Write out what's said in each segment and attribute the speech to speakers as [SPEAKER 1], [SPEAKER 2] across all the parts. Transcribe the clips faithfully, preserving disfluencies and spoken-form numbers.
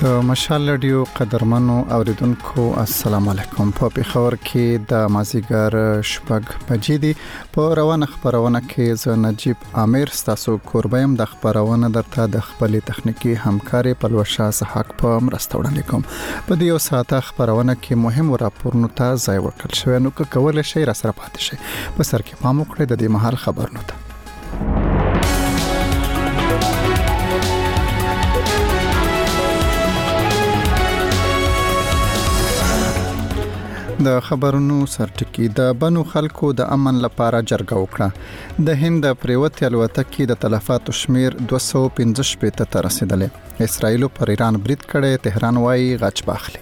[SPEAKER 1] د مشال رادیو قدرمنو اوریدونکو السلام علیکم. په پیښور کې د مازیګر شپږ بجې دي. په روانه خبرونه کې ز نجیب عامر ستاسو کوربایم د خبرونه درته د خپل تخنیکی همکاري پلوشا صحاق په مرسته وړاندې کوم. په دې یو ساعته خبرونه کې مهم راپورونه ته ځای ورکړل شوی، نو که کولای شي را سره پاتې شي. په سر کې پام وکړئ د دې مهال خبرونه ته. د خبرونو سرټکی د بنو خلکو د امن لپاره جرګه وکړه. د هند پریوت الوتکې د تلفاتو شمیر دوه سوه پنځه شپږ ته رسیدلې. اسرائیل پر ایران برید کړي، تهران وايي غچ باخلي.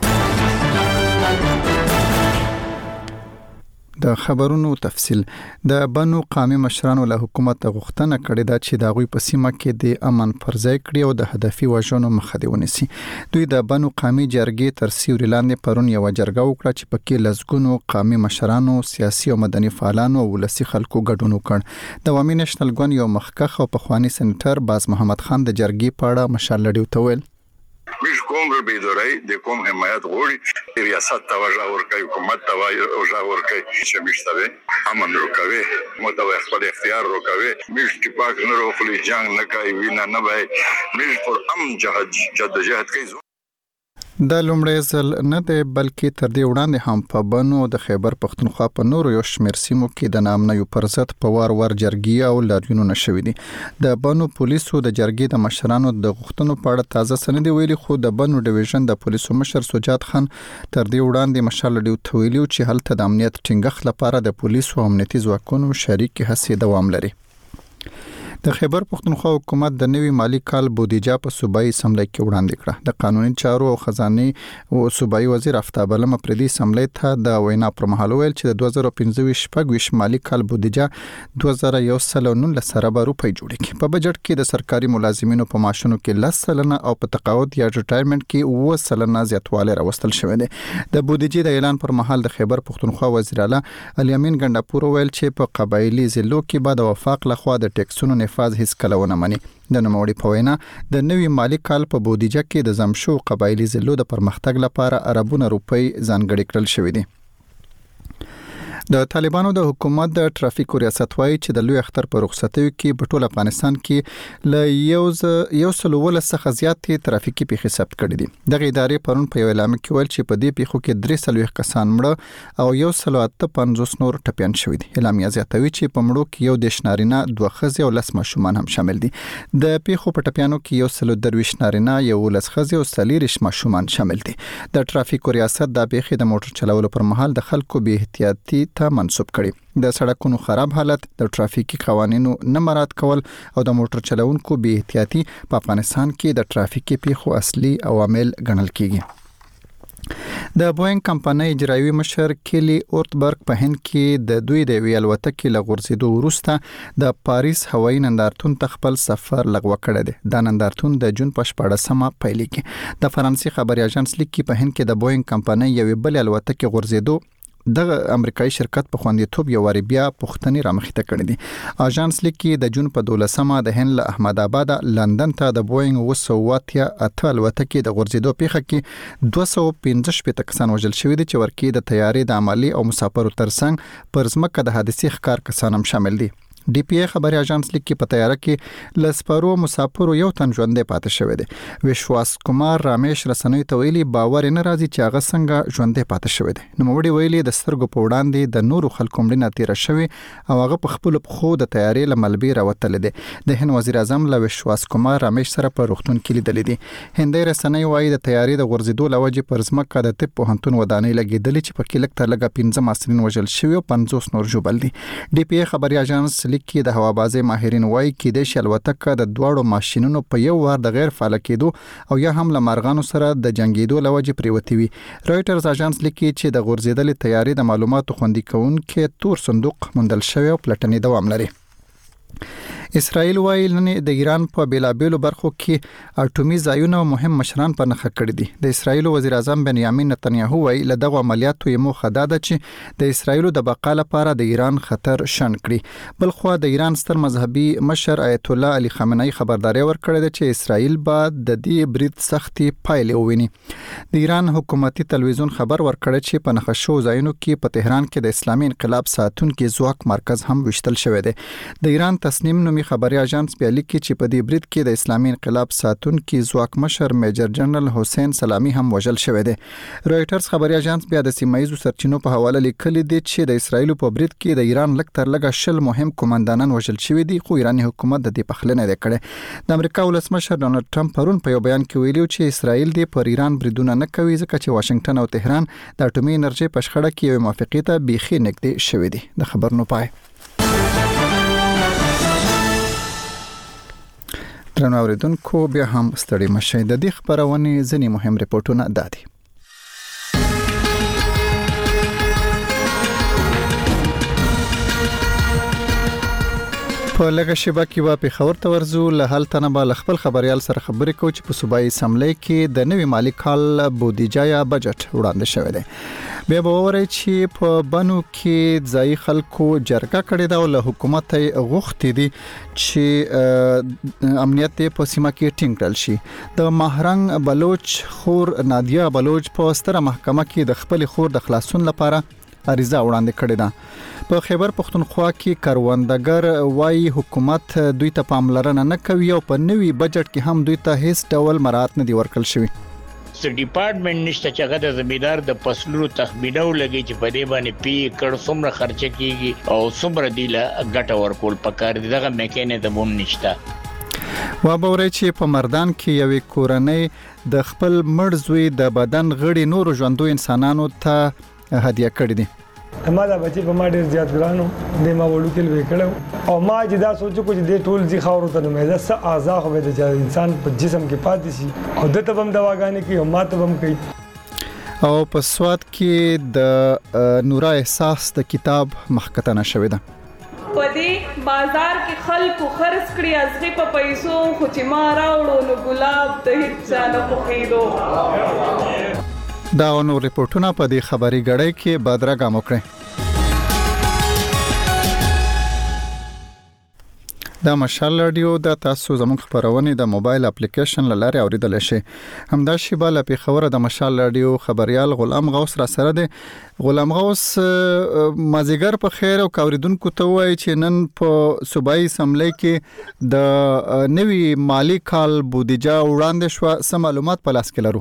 [SPEAKER 1] د خبرونو تفصیل. د بنو قومي مشرانو له حکومت غوښتنه کړې ده چې د غوي په سیمه کې د امن پرځای کړي او د هدفي وژنو مخه دی ونیسي. دوی د بنو قومي جرګې تر سیوري لاندې پرون یو جرګه وکړه چې پکې لزګونو قومي مشرانو، سیاسي او مدني فعالانو او ولسي خلکو ګډون وکړ. د عوامي نېشنل ګوند یو مخکخ او پخوانی سېنیټر باز محمد خان د جرګې په اړه مشال لډیو ته ویل:
[SPEAKER 2] مش کوم ربیدورای د کوم حمایت غوړي ریاست ته وجه ورکوي، حکومت ته وجه ورکوي چې مشتبه امن وکوي، متوي خپل اختیار وکوي. مش چې پاک نه روخلي جنگ نه کوي، وینا نه وای، مش پر امن جهاد جدوجہد کوي.
[SPEAKER 1] د لومړی ځل نه دی بلکې تر دې وړاندې هم په بنو د خیبر پښتونخوا په نورو یو شمېر سیمو کې د نامنیو پر ضد په وار وار جرګې او لاریونونه شوي دي. د بنو پولیسو د جرګې د مشرانو د غوښتنو په اړه تازه سند ویلي، خو د بنو ډیویژن د پولیسو مشر سجاد خان تر دې وړاندې مشال لډیو ته ویلي چې هلته د امنیت ټینګښت لپاره د پولیسو او امنیتي ځواکونو شریک هڅې دوام لري. د خیبر پښتونخوا حکومت د نوي مالی کال بودیجه په صوبایي اسمبلی کې وړاندې کړه. د قانوني چارو او خزانه او صوبایي وزیر افتاب علم پردي اسمبلی ته د وینا پر مهال ویل چې د دوه زره پنځه شپږ مالی کال بودیجه دوه زره یو سل او نولس سره روپۍ جوړ کړي. په بجټ کې د سرکاري ملازمینو په معاشونو کې لس سلنه او په تقاعد یا ریټایرمنټ کې اووه سلنه زیاتوالی راوستل شوی دی. د بودیجې د اعلان پر مهال د خیبر پښتونخوا وزیر اعلی الیمین ګنداپور ویل چې په قبایلی ضلعو کې بعد وفاق لخوا د ټیکسونو نفاذ هیڅ کله ونه مني. د نوموړي په وینا د نوي مالی کال په بودیجه کې د زمشو قبایلی ضلعو د پرمختګ لپاره اربونه روپۍ ځانګړي کړل شوې دي. د طالبانو د حکومت د ټرافیکو ریاست وايي چې د لوی اختر په رخصتیو کې په ټول افغانستان کې ل یو یو سل ولس څخه زیاتې ترافیکي پیښې ثبت کړې دي. دغه ادارې پرون په یو اعلان کې ویل چې په دې پیښو کې درې سلويخ کسان مړه او یو سل اته پنځوس نور ټپيان شوي دي. اعلامیه زیاتوي چې په مړو کې یو دیش نارینه، دوه ښځې او لس ماشومان هم شامل دي. د پیښو په ټپيانو کې یو سل درویش نارینه، یو لس ښځې او څلېرویشت ماشومان شامل دي. د ټرافیکو ریاست د پیښې د موټر چلولو پر مهال د خلکو بې احتیاطي ته منسوب کړي. د سړکونو خراب حالت، د ټرافیکي قوانینو نه مراعات کول او د موټر چلوونکو بې احتیاطي په افغانستان کې د ټرافیکي پیښو اصلي عوامل ګڼل کیږي. د بوینګ کمپنۍ اجرایي مشر کیلی اورتبرګ په هند کې د دوی د ویل الوتکې له غورځېدو وروسته د پاریس هوایي نندارتون ته خپل سفر لغوه کړی دی. دا نندارتون د جون په شپاړسمه پیلېږي. د فرانسې خبري اژانس لیکي په هند کې د بوینګ کمپنۍ یوې بلې الوتکې غورځېدو دغه امریکایي شرکت په خوندیتوب یو واری بیا پښتني رامخته کړی دي. اژانس لیکي د جون په دولسمه د هند له احمد آباد لندن ته د بوینګ اوه سوه اته الوتکې د غورځېدو پیښه کې دوه سوه پنځه شپږ کسان وژل شوي دي چې ورکی د تیارې د عملی او مسافرو ترڅنګ پر ځمکه د حادثې ښکار کسان هم شامل دي. ډي پی ای خبري اژانس لیکي په تیاره کې لسپارو مسافرو یو تن ژوندې پاتې شوی دی. وشواس کومار رامیش رسنوي ته ویلي باور نه راځي چې هغه څنګه ژوندې پاتې شوی دی. نوموړي ویلي د سترګو په وړاندې د نورو خلکو مړینه تیره شوی او هغه په خپل پخو د تیارې له ملبي راوتل دي. د هند وزیر اعظم له وشواس کومار رامیش سره په روغتون کې لیدل دي. هندي رسنوي وايي د تیارې د غورځېدو لوجې پر ځمکه د طب پوهنتون ودانۍ لګیدلې چې په کې لږ تر لږه پنځه محصلین وژل شوي او پنځوس نور ژوبل دي. ډي پی ای خبري اژانس لیکي د هوابازي ماهرین وايي کې د شلوتکه د دواړو ماشينونو په یو وار د غیر فعال کېدو او یا هم لمرغانو سره د جنگیدو لوجې پریوتی وي. رایټرز اژانس لیکي چې د غورځېدلې تیارې د معلوماتو خوندي کونکي تور صندوق موندل شوی او پلټنې دوام لري. اسرائیل وايي نن د ایران په بیلابېلو برخو کې اټومي ځایونه مهم مشران په نخښه کړی دي. د اسرائیل وزیر اعظم بنیامین نتنیاهو وايي له دغه عملیاتو یې موخه دا ده چې د اسرائیل د بقا لپاره د ایران خطر شنډ کړي. بل خو د ایران ستر مذهبي مشر آیت الله علي خامنه‌ای خبرداري ورکړې ده چې اسرائیل به د دې برید سختي پایلې وویني. د ایران حکومتي تلویزیون خبر ورکړ چې په نخښو ځایونو کې په تهران کې د اسلامي انقلاب ساتونکو ځواک مرکز هم وشتل شوی دی. د ایران تصنیم نومي خبري اژانس بیا لیکي چې په دې برید کې د اسلامي انقلاب ساتونکو ځواک مشر میجر جنرال حسین سلامي هم وژل شوی دی. رويټرز خبري اژانس بیا د سیمایي سرچینو په حواله لیکلي دي چې د اسرایل په برید کې د ایران لک تر لګه شل مهم کمانډانان وژل شوی دي، خو ایراني حکومت د دې پخلنه نه کړي. د امریکا ولسمشر ډونالد ټرمپ پرون په یو بیان کې ویلي چې اسرایل د پر ایران بریدونه نه کوي ځکه چې واشنگټن او تهران د اټومي انرژي په شخړه کې یو موافقه ته بيخي نږدې شوی دي. د خبر نو پای درنو اوریدونکو بیا هم ستړي مشه. د دې خبرونه ځنی مهم ریپورتونه دادي. په لږه شیبه کې به په خبر تورزو له حل تنه به خپل خبريال سره خبرې کوي چې په صوبایي اسمبلی کې د نوي مالی کال بودیجه یا بجټ وړاندې شوی دی. بیا به وره چې په بنو کې ځای خلکو جرګه کړې ده او له حکومت غوښتي دي چې امنیت په سیمه کې ټینګ کړل شي. د ماهرنګ بلوچ خور نادیا بلوچ په ستره محکمه کې د خپل خور د خلاصون لپاره عریضه وړاندې کړې ده. په خیبر پختونخوا کې کروندګر وايي حکومت دوی ته پاملرنه نه کوي او په نوي بجټ کې هم دوی ته هیڅ ډول مراعات نه دی ورکړل شوی.
[SPEAKER 3] س ډیپارټمنټ نشته چې هغه د زمیدار د فصلونو تخمینه ولګي چې په دې باندې پی کړ څومره خرچه کیږي او څومره دی له ګټه ورکول پکار دي. دغه میکانیزم هم نشته.
[SPEAKER 1] وابورې چې په مردان کې یوې کورنۍ د خپل مړ زوی د بدن غړي نور ژوندو انسانانو ته هدیه کړې دي.
[SPEAKER 4] ما دا بچي په ما ډیر زیات ګرانو د ما وړو کې لوي کړو او ما چې دا سوچو چې د ټول ځي خاورو ته مې دا څه اعضاء خو د انسان په جسم کې پاتې شي او د تبم دواګانې کې او ما تبم کوي.
[SPEAKER 1] او په سواد کې د نورا احساس د کتاب مخکتنه شوې ده.
[SPEAKER 5] په دې بازار کې خلکو خرڅ کړی ازغه په پیسو خو چې ما راوړو نو ګلاب ته هیڅ نه خوخیدو.
[SPEAKER 1] دا نو ریپورتونه په دې خبري غړې کې بدرګه موکړي. دا مشال رادیو د تاسو زموږ خبرونه د موبایل اپلیکیشن لاره اوریدل شي. همدا شی بل په خبره د مشال رادیو خبريال غلام غوث را سره دی. غلام غوث مازیګر په خیر او اوریدونکو ته وایي چې نن په صوبایي اسمبلی کې د نوي مالی کال بودیجه وړاندې شو. سم معلومات په لاس کې لرو.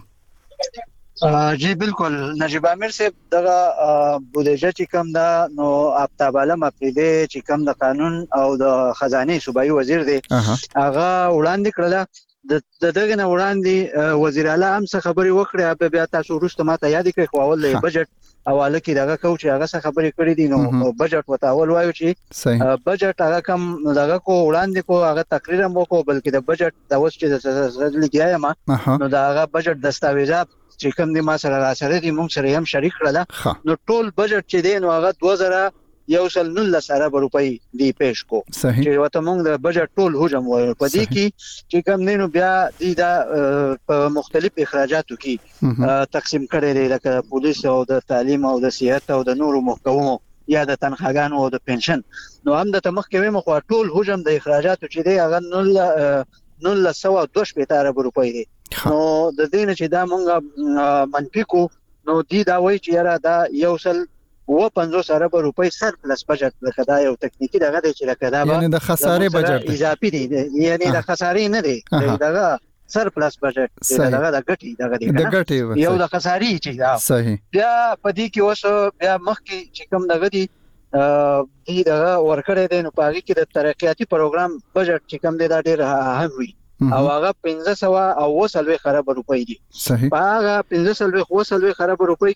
[SPEAKER 6] جی بالکل نجیب امیر صاحب دغه بودیجه چې کوم دا نو اپتاباله مفیده چې کوم د قانون او د خزانه صوبایي وزیر دی هغه وړاندې کړل. د دغه نه وړاندې وزیر اعلی هم څه خبري وکړه بیا تاسو وروسته ماته یاد کړئ خو اول بجټ حواله کې دغه کو چې هغه څه خبري کړې دي نو بجټ وتاول وایو چې بجټ هغه کم دغه کو وړاندې کو هغه تقریر مو کو بلکې د بجټ د اوس چې د سرزل کیایم نو دا هغه بجټ دستاویزات چې کوم دي ما سره را سره دي موږ سره هم شریک کړل نو ټول بجټ چې دی نو هغه دوه زره یو سل نولس ارب روپۍ دی پیش کو چې وته موږ د بجټ ټول حجم وایو په دې کې چې کوم دی نو بیا د په مختلف اخراجاتو کې تقسیم کړي دي لکه پولیس او د تعلیم او د صحت او د نورو محکمو یا د تنخواګانو او د پنشن نو هم د تمخ کې مخ ټول حجم د اخراجاتو چې دی هغه نول نولس سو دوه شپږ ارب روپۍ دی. نو د دې نه چې دا مونږه منفي کو نو دی دا وایي چې یاره دا یو سل و پنځوس ارب روپۍ سر پلس بجټ لکه دا یو تکنیکی دغه دی چې لکه دا
[SPEAKER 1] یعنی د خسارې بجټ
[SPEAKER 6] اضافي دی یعنی د خسارې نه دی دغه سر پلس بجټ دغه د ګټي دغه دی
[SPEAKER 1] د ګټي
[SPEAKER 6] یو د خسارې چې دا
[SPEAKER 1] صحیح بیا
[SPEAKER 6] په دې کې اوس بیا مخکې چې کوم دغه دی دی دغه ورکړې دی نو په هغه کې د ترقیاتي پروګرام بجټ چې کوم دی دا ډېر اهم وي او هغه پنځه سوه او وسلوي خراب روپۍ دي.
[SPEAKER 1] صحیح
[SPEAKER 6] هغه پنځه سلوي وسلوي خراب روپۍ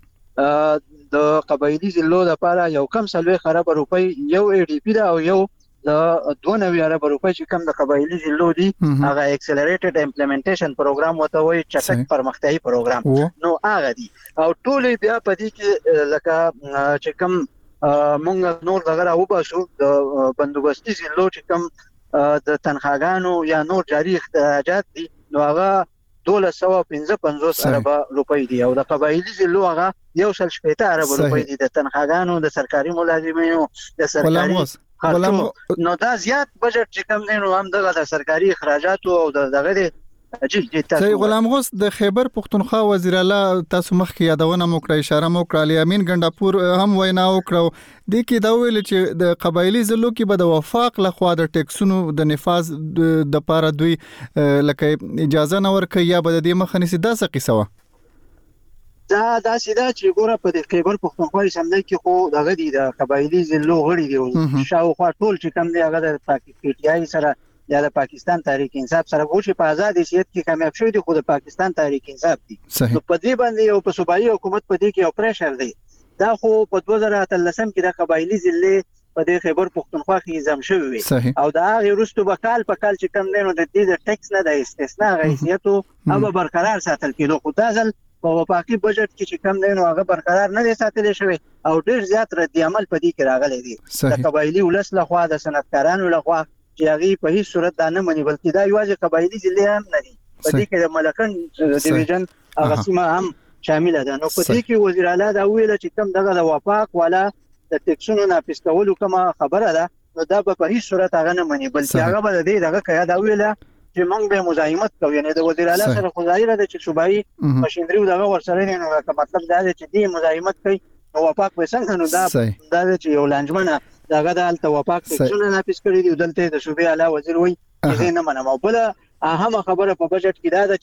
[SPEAKER 6] کې د قبایلی ضلعو لپاره یو کم سلوي خراب روپۍ یو ای ډی پی دا او یو د دوه نوي ارب روپۍ چې کم د قبایلی ضلعو دي هغه اکسلریټډ امپلیمنټیشن پروګرام وته وي چټک پرمختیايي پروګرام نو هغه دي او ټول بیا په دې کې لکه چې کم مونږ نور دغه راو باسو د بندوبستي ضلعو چې کم د تنخواګانو یا نور جاري اخراجات دي نو هغه دولس سوه پنځه پنځوس اربه روپۍ دي او د قبایلي ضلعو هغه یو سل شپېته اربه روپۍ دي د تنخواګانو د سرکاري ملازمینو د سرکاري نو دا زیات بجټ چې کوم دی نو هم دغه د سرکاري اخراجاتو او دغه
[SPEAKER 1] صحیح غلام غوث د خیبر پختونخوا وزیر اعلی تاسو مخکې یادونه مو کړې اشاره مو کړې امین ګنداپور هم وینا وکړو د کې دا ویل چې د قبایلی ضلعو کې به د وفاق لخوا د ټیکسونو د نفاذ د پاره دوی لکه اجازه نه ورکړي یا به د دې مخه نسی دا څه قصه و
[SPEAKER 6] دا دا سیده چې ګوره په د خیبر پختونخوا سمندر کې خو دغه دي د قبایلی ضلعو غړي دي شاوخوا ټول چې کوم دی هغه د پاکستان سره یا د پاکستان تحریک انصاف سره وو چې په آزاد حیثیت کې کامیاب شوی دی خو د پاکستان تحریک انصاف دی نو په دې باندې یو په صوبایي حکومت په دې کې یو پریشر دی دا خو په دوه زره اتلسم کې د قبایلی ضلع په دې خیبر پختونخوا کې نظام شوی وي او دا هغه وروسته به کال په کال چې کم دی نو د دې د ټیکس نه د استثناء حیثیت او برقرار ساتل کېدو خو دا ځل په وفاقي بجټ کې چې کم دی نو هغه برقرار نه دی ساتل شوی او ډیر زیات رد عمل په دې کې راغلی دی د قبایلی ولس لخوا د صنعتکارانو لخوا چې هغه په هیڅ صورت دا نه مني بلکې دا یوازې قبایلی ضلع هم نه دي په دې کې د ملکن ډیویژن هغه سیمه هم شامل ده نو په دې کې وزیر اعلی دا ویل چې کوم دغه د وفاق ولا د ټیکسونو ناپیس کولو کومه خبره ده نو دا په هیڅ صورت هغه نه مني بلکې هغه به دې دغه کیا دا ویل چې موږ به مزاحمت کوو یعنی د وزیر اعلی سره خو ظاهر ده چې صوبایي ماشينري دغه ورسره نه نو مطلب دا دی چې دې مزاحمت کوي او وفاق به څنګه نو دا دا چې یو لانجمنه داغه د الته وفاق ټیکسونه ناپیس کړی دی دلته د صوبې اعلی وزیر وایي چې نه منم او بل اهم خبره په بجټ کې دا ده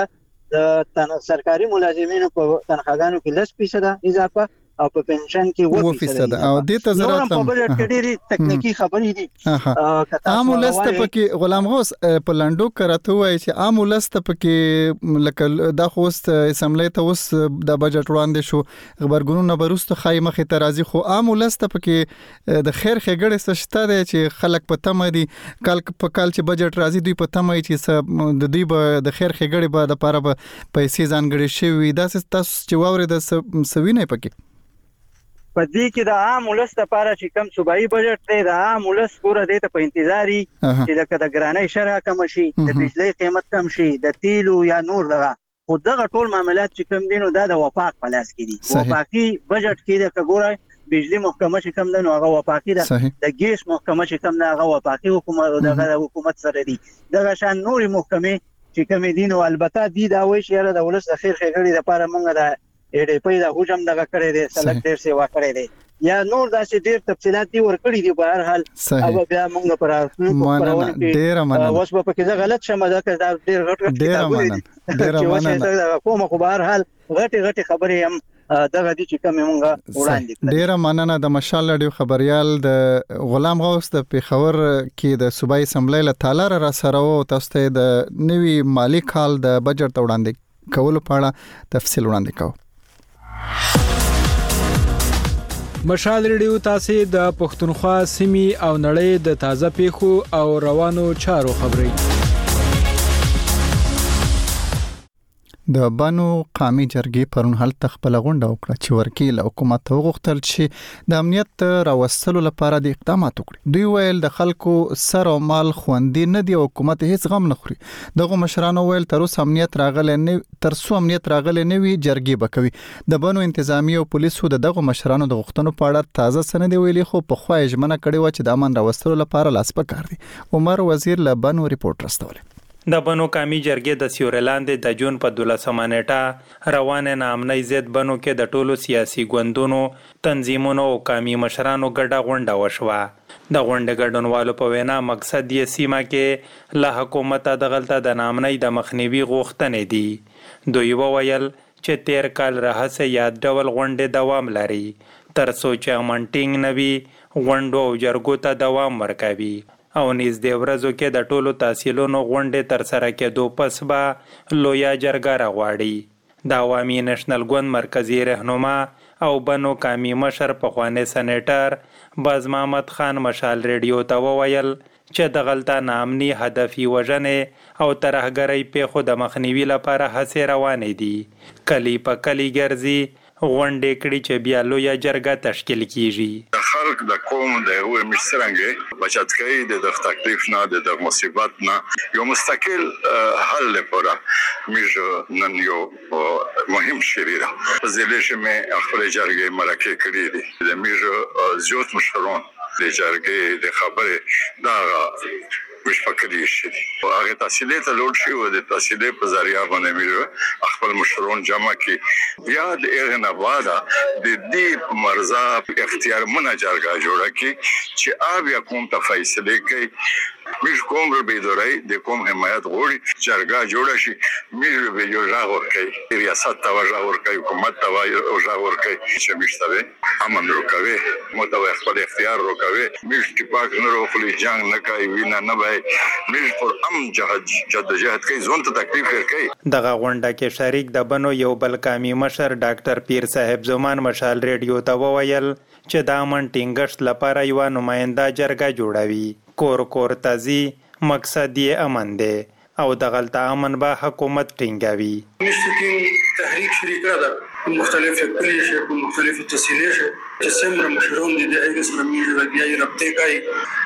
[SPEAKER 6] چې د سرکاري ملازمینو په تنخواګانو کې لس فیصد اضافه او په پنشن کې و فیصد
[SPEAKER 1] او د ته ضرورت
[SPEAKER 6] په بجټ کې ډېری تکنیکی خبرې دي
[SPEAKER 1] عام ولست په غلام غوث په لندو کرته وای چې عام ولست په کې لکه د خوست اسمبلی ته اوس د بجټ وړاندې شو خبرګونونه بروست خای مخه ترازی خو عام ولست په کې د خیر خګړې سشته دی چې خلک په تمه دي کال په کال چې بجټ راځي دوی په تمه چې د دوی به د خیر خګړې به د پاره به پیسې ځانګړي شي دا تاسو چې ووري د سوینې پکې
[SPEAKER 6] په دې کې د عام ولس لپاره چې کم صوبایي بجټ دی د عام ولس پوره دی ته په انتظاري چې لکه د ګرانۍ شرح کم شي د بجلی قیمت کم شي د تیلو یا نور دغه خو دغه ټول معاملات چې کم دي نو دا د وفاق په لاس کې دي وفاقي بجټ کې د کګورای بجلی محکمه چې کم ده نو هغه وفاقي ده د ګیس محکمه چې کم ده هغه وفاقي حکومت دغه حکومت سره دي دغه شان نوري محکمه چې کم دي نو البته دي دا وایي چې د ولس د خیر خګړې لپاره مونږ د اډې په دا حجم دغه کړی دی سلک ډیر سیوا کړی دی یا نور داسې ډیر تفصيلات دي ورکړي دي په هر حال او بیا موږ پر
[SPEAKER 1] راځو ډیر مننه
[SPEAKER 6] اوس په کې ځای غلط شمه دا ډیر غټ غټ
[SPEAKER 1] ډیر مننه ډیر مننه
[SPEAKER 6] کوم خو په هر حال غټي غټي خبرې هم دغه دي چې کوم موږ وړاندې
[SPEAKER 1] ډیر مننه د مشال رادیو خبريال د غلام غوث د پیښور کې د صوبایي اسمبلی له تالار را سره او تاسو ته د نوي مالی کال د بجټ وړاندې کولو په اړه تفصیل وړاندې کوم
[SPEAKER 7] مشال ریډیو تاسو د پښتونخوا سیمې او نړۍ د تازه پیښو او روانو چارو خبري
[SPEAKER 1] د بانو قومي جرګې پرون هل تخپل غونډه وکړه چې ورکیل حکومت وغوښتل چې د امنیت راوستلو لپاره د اقدامات وکړي دوی ویل د خلکو سر او مال خوندې نه دی حکومت هیڅ غم نه خوري دغه مشرانو ویل تر اوسه امنیت راغلی نه تر څو امنیت راغلی نه وي جرګې بکوي د بانو انتظامی او پولیسو دغه مشرانو د غوښتنو په اړه تازه سند ویلي خو په خو یې ژمنه کړې و چې د امن راوستلو لپاره لاس پکار دي عمر وزیر له بانو ریپورت راستوله
[SPEAKER 8] د بنو قومي جرګې د سیورلاند د جون په دولسمه نیټه روانه نامنۍ ضد بنو کې د ټولو سیاسي ګوندونو تنظیمونو او قومي مشرانو ګډه غونډه وشوه د غونډې ګډونوالو په وینا مقصد یې سیمه کې له حکومت د غلطه د نامنۍ د مخنیوي غوښتنې دي دوی وویل چې تیر کال راهسه یاد ډول غونډې دوام لري تر څو چې امنټینګ نوي غونډو او جرګو ته دوام ورکوي او نږدې ورځو کې د ټولو تحصیلونو غونډې تر سره کېدو پس به لویا جرګه راغواړي د عوامي نېشنل ګوند مرکزی رهنما او بنو قومي مشر پخوانی سېنیټر باز محمد خان مشال ریډیو ته وویل چې د غلطه نامني هدفي وژنې او ترهګرۍ پیښو د مخنیوي لپاره هڅې روانې دي کلی په کلی ګرځي غونډې کړي چې بیا لویا جرګه تشکیل کیږي
[SPEAKER 2] خلک د قوم د یو مشترنګ بچت کوي د تکلیف نه د مصیبت نه یو مستقل حل لپاره موږ نن یو مهم شریره زلیش مې خپل جرګې مرکه کړې دي د موږ زیات مشرون د جرګې د خبره دا مش فکرې شي هغه تحصیلې ته لوړ شي او د تحصیلې په ذریعہ باندې موږ خپل مشرون جمع کی بیا د اغنا واده د دې مرزا اختیار منه جرګه جوړه کی چې آب یا کوم ته فیصله کوي مش کوم به دوی د کوم حمایت غوړي جرګه جوړه شي مش به یو ژغور کوي ریاست ته ژغور کوي حکومت ته ژغور کوي چې مشته امن وکوي متوي خپل اختیار وکوي مش چې پاک نه وروخلي جنگ نه کوي وینا نه وای مش پر ام جهاد جدوجہد کوي ځون ته تکلیف ورکوي
[SPEAKER 8] دغه غونډه کې شریک د بنو یو بل قومي مشر ډاکټر پیر صاحب زمان مشال ریډیو ته وویل چې د امن ټینګښت لپاره یو نماینده جرګه جوړوي کور کور تازي مقصد یې امن دی او د غلطه امن به حکومت ټینګوي
[SPEAKER 9] مشترکین تحریک شریکه ده مختلف کلی شه مختلف تسهیلات شه چې څومره مشرون دي د ایګس رمیږي د بیا رابطه کوي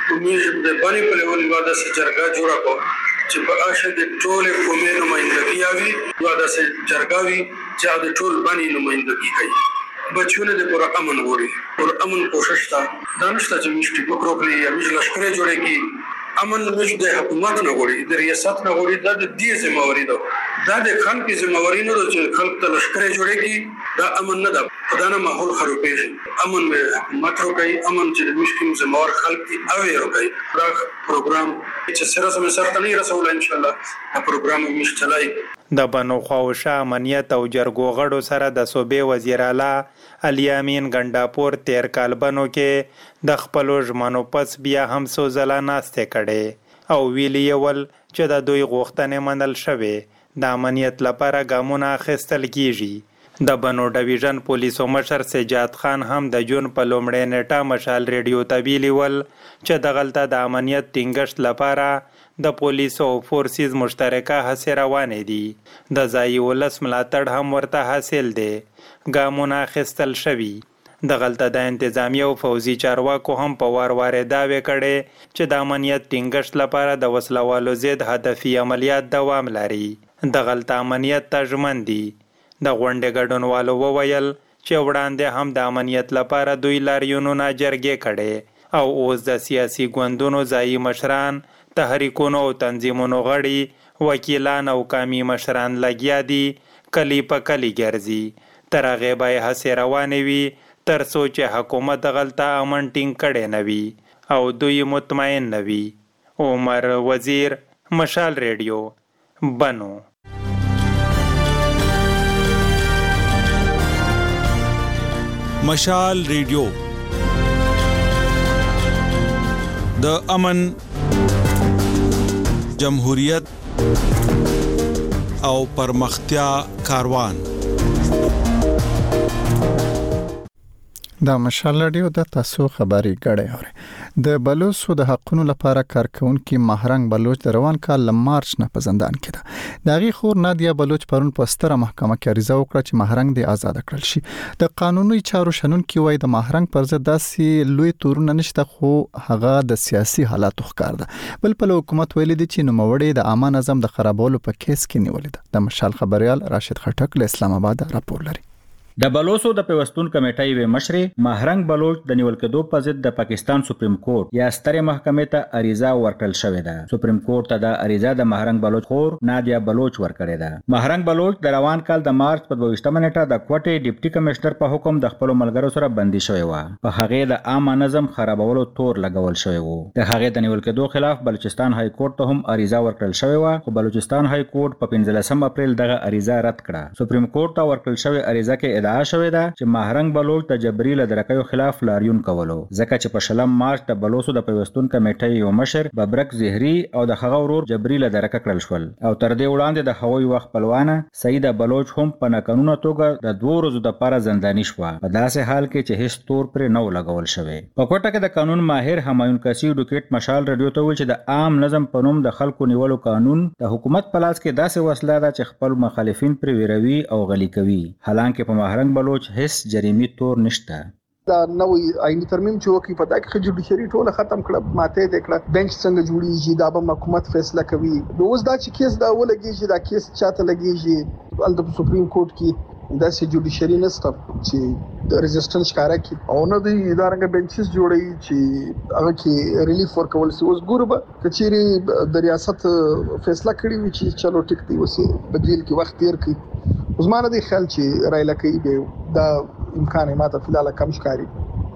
[SPEAKER 9] موږ د باندې په لول واده سره جرګه جوړه کو چې په اشه د ټول قومي نمائندګي اوي واده سره جرګه وي چې د ټول باندې نمائندګي کوي بچونه د پر امن غوړي پر امن کوشش تا دانشته چې مشتي وکړي یا مش لشکره جوړه کی امن مش د حکومت نه غوړي د ریاست نه غوړي د دې ذمہواری ده دا د خلک ذمہواری نه ده چې خلک ته لشکره جوړه کی دا امن نه ده خدانه ماحول خرابېږي امن به حکومت روکي امن چې مشکل ذمہوار خلک اوي روکي دا پروګرام چې سره سم سره نه رسول ان شاء الله دا پروګرام مش چلای
[SPEAKER 8] د بنو خواوشا امنیت او جرګو غړو سره د صوبې وزیر اعلی علي امین ګنڈاپور تیر کال بنو کې د خپلو ژمنو پس بیا هم څو ځله ناستې کړې او ویلي ول چې د دوی غوښتنې منل شوې د امنیت لپاره ګامونه اخیستل کیږي د بنو ډیویژن پولیسو مشر سجاد خان هم د جون په لومړۍ نیټه مشال ریډیو ته ویلي ول چې د غلطه د امنیت ټینګښت لپاره د پولیسو او فورسز مشترکه هڅې روانې دي د ځایي ولس ملاتړ هم ورته حاصل دی ګامونه اخیستل شوي د غلطه د انتظامیه او فوزي چارواکو هم په وار وارې دعوې کړې چې د امنیت ټینګښت لپاره د وسلوالو ضد هدفي عملیات دوام لري د غلطه امنیت ته ژمن دي د غونډې ګډونوالو وویل چې وړاندې هم د امنیت لپاره دوی لاریونونه جرګې کړې او اوس د سیاسي ګوندونو ځایي مشران تحریکونو او تنظیمونو غړي وکیلان او قومي مشران لګیا دي کلی په کلی ګرځي تر هغې به یې هڅې روانې وي تر څو چې حکومت غلطه امن ټینګ کړی نه وي او دوی مطمئن نه وي عمر وزیر مشال ریډیو بنو
[SPEAKER 10] مشال ریډیو د امن جمهوریت او پرمختیا کاروان
[SPEAKER 1] د مشال ریډیو د تاسو خبري غړې اوري د بلوچو د حقونو لپاره کارکونکو مهرنګ بلوچ د روان کال ل مارچ نه په زندان کې ده دغه خور نادیا بلوچ پرون په ستره محکمه کې عریضه وکړه چې مهرنګ د آزاد کړل شي د قانوني چارو شنن کې وای د مهرنګ پر ضد داسې لوی تورونه نشته خو هغه د سیاسي حالاتو ښکار ده بل په حکومت ویل دي چې نوموړي د عامه نظم د خرابولو په کیس کې نیولې ده د مشال خبريال راشد خټک له اسلام آباد راپور لري
[SPEAKER 11] د بلوچو د پیوستون کمیټې و مشر مهرنګ بلوچ د نیول کېدو په ضد د پاکستان سپریم کورټ یا ستره محکمې ته عریضه ورکړل شوې ده سپریم کورټ ته د عریضه د مهرنګ بلوچ خور نادیا بلوچ ورکړې ده مهرنګ بلوچ د روان کال د مارچ په دویشتمه نیټه د کوټې ډیپټي کمشنر په حکم د خپل ملګرو سره بندي شوې و په هغه د عامه نظم خرابولو تور لګول شوی و د هغه د نیول کېدو خلاف بلوچستان های کورټ ته هم عریضه ورکړل شوې و خو بلوچستان های کورټ په پنځلسم اپریل دغه عریضه رد کړه سپریم کورټ ته ورکړل شوې عریضه کې ادعا شوې ده چې مهرنګ بلوچ د جبري لدرکیو خلاف لاریون کولو ځکه چې په شلم مارچ د بلوچو د پیوستون کمیټې یو مشر ببرک زهري او د هغه ورور جبري لدرکه کړل شول او تر دې وړاندې د هوایي وخت پلوانه سعید بلوچ هم په ناقانونه توګه د دوه ورځو د لپاره زنداني شو په داسې حال کې چې هیڅ تور پر نه لګول شوی په کوټه کې د قانون ماهر همایون کسی ډوکټ مشال رادیو ته ویل چې د عام نظم په نوم د خلکو نیولو قانون د حکومت په لاس کې داسې وسله ده چې خپل مخالفین پر ویروي او غلي کوي حالانکه په مهرنګ بلوچ هیڅ جریمي تور نشته
[SPEAKER 12] دا نوې آئینی ترمیم چې وکړي په دا کې جوډیشري ټوله ختم کړه ماته دې کړه بنچ څنګه جوړیږي دا به حکومت فیصله کوي نو اوس دا چې کیس دا ولګي دا کیس چاته لګيږي ول د سپریم کورټ کې دا سي جوډیشري نسته چې د ریزिस्टنس ښکارا کی او نه د ادارې بنچز جوړي چې هغه کې ریلیف ورکول سي اوس ګوربه کچيري د ریاست فیصله کړی وي چې چلو ټیک دی وسی بدیل کې وخت تیر کړي اوس مانه دی خیال چې رای لکې به دا امکان ماته فلال کم ښکاری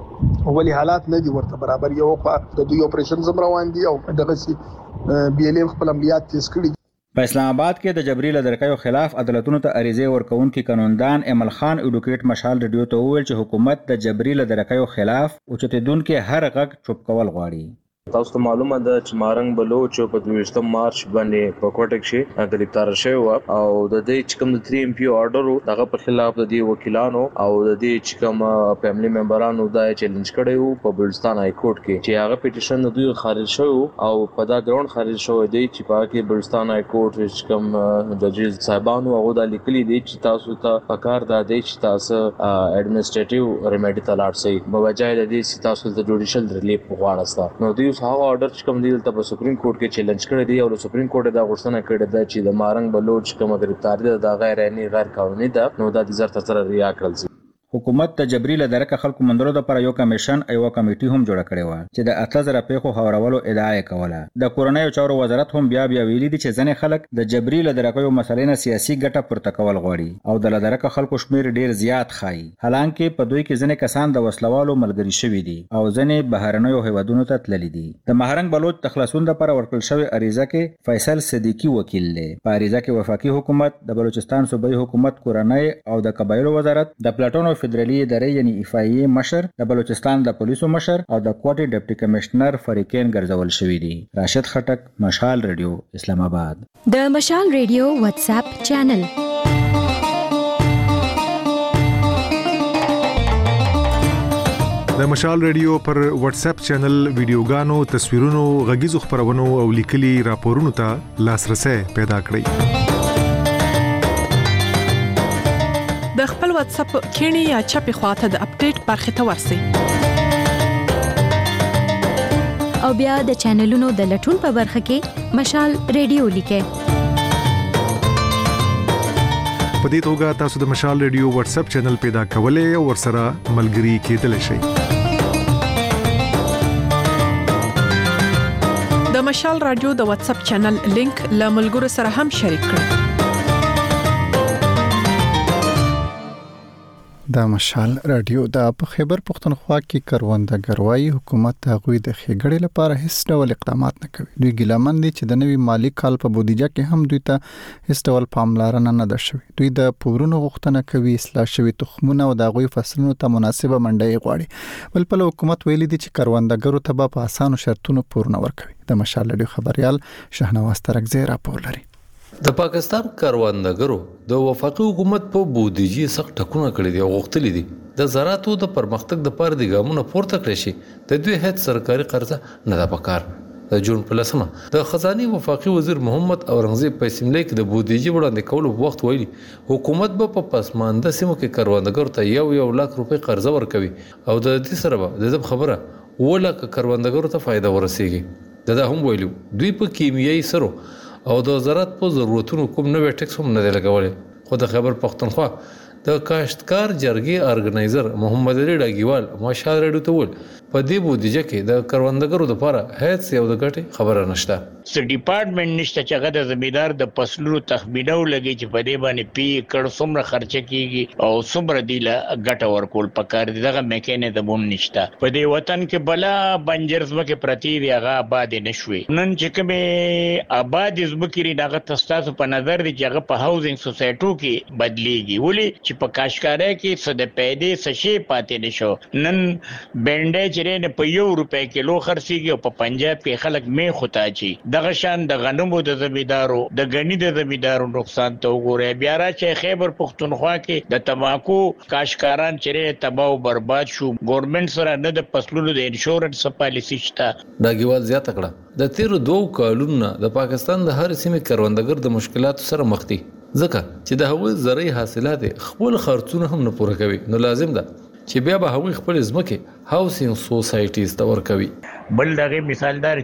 [SPEAKER 12] ولې حالات نه دي ورته برابر یو په د دوی اپریشن زم روان دي او دغه سي بي ال ام خپل عملیات تیز کړي
[SPEAKER 11] په اسلام آباد کې د جبري لدرکیو خلاف عدالتونو ته عریضه ورکوونکي قانوندان امل خان ایډوکیټ مشال رادیو ته وویل چې حکومت د جبري لدرکیو خلاف اوچتیدونکو هر غږ چوپ کول غواړي
[SPEAKER 13] تاسو ته معلومه ده چې مارنګ بلوچ په دویشتم مارچ باندې په کوټه کې گرفتار شوی او د دې چې کوم د تری ام پی آرډر دغه په خلاف د دې وکیلانو او د دې چې کوم فیملی ممبرانو دا چیلنج کړی وو په بلوچستان های کورټ کې چې هغه پټیشن د دوی خارج شو او په دا ګراوند خارج شو دی چې په کې بلوچستان های کورټ چې کوم ججز صاحبانو هغه د لیکلي دي چې تاسو ته پکار دا دی چې تاسو اډمنسټریټیو ریمیډي ته لاړ شئ بوجای د دې چې تاسو د جوډیشل ریلیف غواړئ نو دوی هغه آرډر چې کوم دی د سپریم کورټ کې چیلنج کړی دی او سپریم کورټ دا غوښتنه کړې ده چې د مارنګ بلوچ کوم گرفتاری د غیر عیني غیر قانوني ده نو دا د زر تر سره ریا کړل شي
[SPEAKER 11] حکومت ته جبري لدرکه خلکو مندرو د پر یو کمیشن ایو کمیټي هم جوړ کړی و چې د اتل زره پیخو هورولو ادعا کوله د کورونای چارو وزارت هم بیا بیا ویلي دي چې ځنې خلک د جبري لدرکه یو مسلې نه سیاسي ګټه پورته کول غواړي او د لدرکه خلکو شمیر ډیر زیات خای حالانکه په دوی کې ځنې کسان د وسلوالو ملګری شوي دي او ځنې بهرنیو هیوادونو ته تللي دي د مهرنګ بلوچ تخلصون د پر ورکل شوی اریزه کې فیصل صدیقی وکیل دی په اریزه کې وفاقي حکومت د بلوچستان صوبایي حکومت کورونای او د قبایلو وزارت د پلاټونو فدرالي ادارې یعنی افایي مشر د بلوچستان د پولیسو مشر او د کوټي ډیپټي کمشنر فریقین ګرځول شوی دي راشد خټک مشال ریډیو اسلام آباد
[SPEAKER 14] د مشال ریډیو واتس اپ چینل
[SPEAKER 15] د مشال ریډیو پر واتس اپ چینل ویډیوګانو تصویرونو غږیزو خبرونو او لیکلي راپورونو ته لاسرسي پیدا کړئ
[SPEAKER 16] د خپل واتس اپ کینی یا چپی خواته د اپډیټ برخه ته ورسی
[SPEAKER 14] او بیا د چینلونو د لټون په برخه کې مشال ریډیو لیکه
[SPEAKER 15] په دې توګه تاسو د مشال ریډیو واتس اپ چینل پیدا کولای او ورسره ملګري کېدلی شئ
[SPEAKER 16] د مشال رادیو د واتس اپ چینل لینک له ملګرو سره هم شریک کړئ
[SPEAKER 1] د مشال رادیو د په خیبر پختونخوا کې کروندګروي حکومت هغوی د خېګړې لپاره هیڅ ډول اقدامات نه کوي دوی ګلمن دي چې د نوي مالی کال په بودیجه کې هم دوی ته هیڅ ډول پاملرنه نه ده شوې دوی د پورونو غوښتنه کوي اصلاح شوی تخمونه او د هغوی فصلونو ته مناسبه منډي غواړي بل په حکومت ویلي دي چې کروندګرو ته په اسانو شرطونو پورونه ورکوي د مشال رادیو خبريال شهنواز ترکزی راپور لري
[SPEAKER 17] د پاکستان کروندګرو د وفاقي حکومت په بودیجې سخت ټکونه کړی دي او غوښتلي دي د زراعتو د پرمختګ د پاره د ګامونو پورته کړی شي د دوی هیڅ سرکاري قرضه نه ده پکار د جون په لسمه د خزاني وفاقي وزیر محمد اورنګزیب په سیملې کې د بودیجې وړاندې کولو وخت ویلي حکومت به په پسمانده سیمو کې کروندګرو ته یو یو لک روپۍ قرضه ورکوي او د دې سره به د خبره ولکه کروندګرو ته فائدہ ورسیږي دا هم ویلو دوی په کیمیاوي سرو او د زراعت په ضرورتونو کوم نوې ټیکس هم نه دی لګولې خو د خیبر پختونخوا د کاشتکار جرګې ارګنایزر محمد علي ډاګیوال مشال رډو ته ول په دې بودیجه کې د کروندګرو لپاره هیڅ یو د ګټې خبره نشته
[SPEAKER 3] س ډپارټمنټ نشته چې هغه د زمیدار د فصلونو تخمینو لګي چې په دې باندې پی کړ څومره خرچه کیږي او څومره دی له ګټه ورکول پکار دي دغه میکانیزم نشته په دې وطن کې بلا بنجرز مکه پرتی وی هغه آباد نشوي نن چې کومه آباد زمکري دغه تاسو په نظر دي چې هغه په هاوزینګ سوسایټو کې بدليږي ولي چې په کاشکارۍ کې څه د پیدې څه شي پاتې نشو نن بنډې چې نه په یو روپې کیلو خرڅيږي او په پنجاب کې خلک می خطا چی دغه شان د غنمو د زمیدارو د غنی د زمیدارو نقصان ته وګورئ بیا را چې خیبر پختونخوا کې د تماکو کاشکاران چې تباہ او برباد شو ګورنمنت سره نه د فصلونو د انشورنس پالیسی شته
[SPEAKER 17] داګیوال زیات کړه د تیر دوه کالونو د پاکستان د هر سیمې کروندګر د مشکلاتو سره مخ دي ځکه چې د هغوی زرعي حاصلات خپل خرڅونه هم نه پوره کوي نو لازم ده چې بیا به هغوی خپل ځمکې هاوسینګ سوسایټیز ته ورکوي.
[SPEAKER 3] بل دغه مثال دار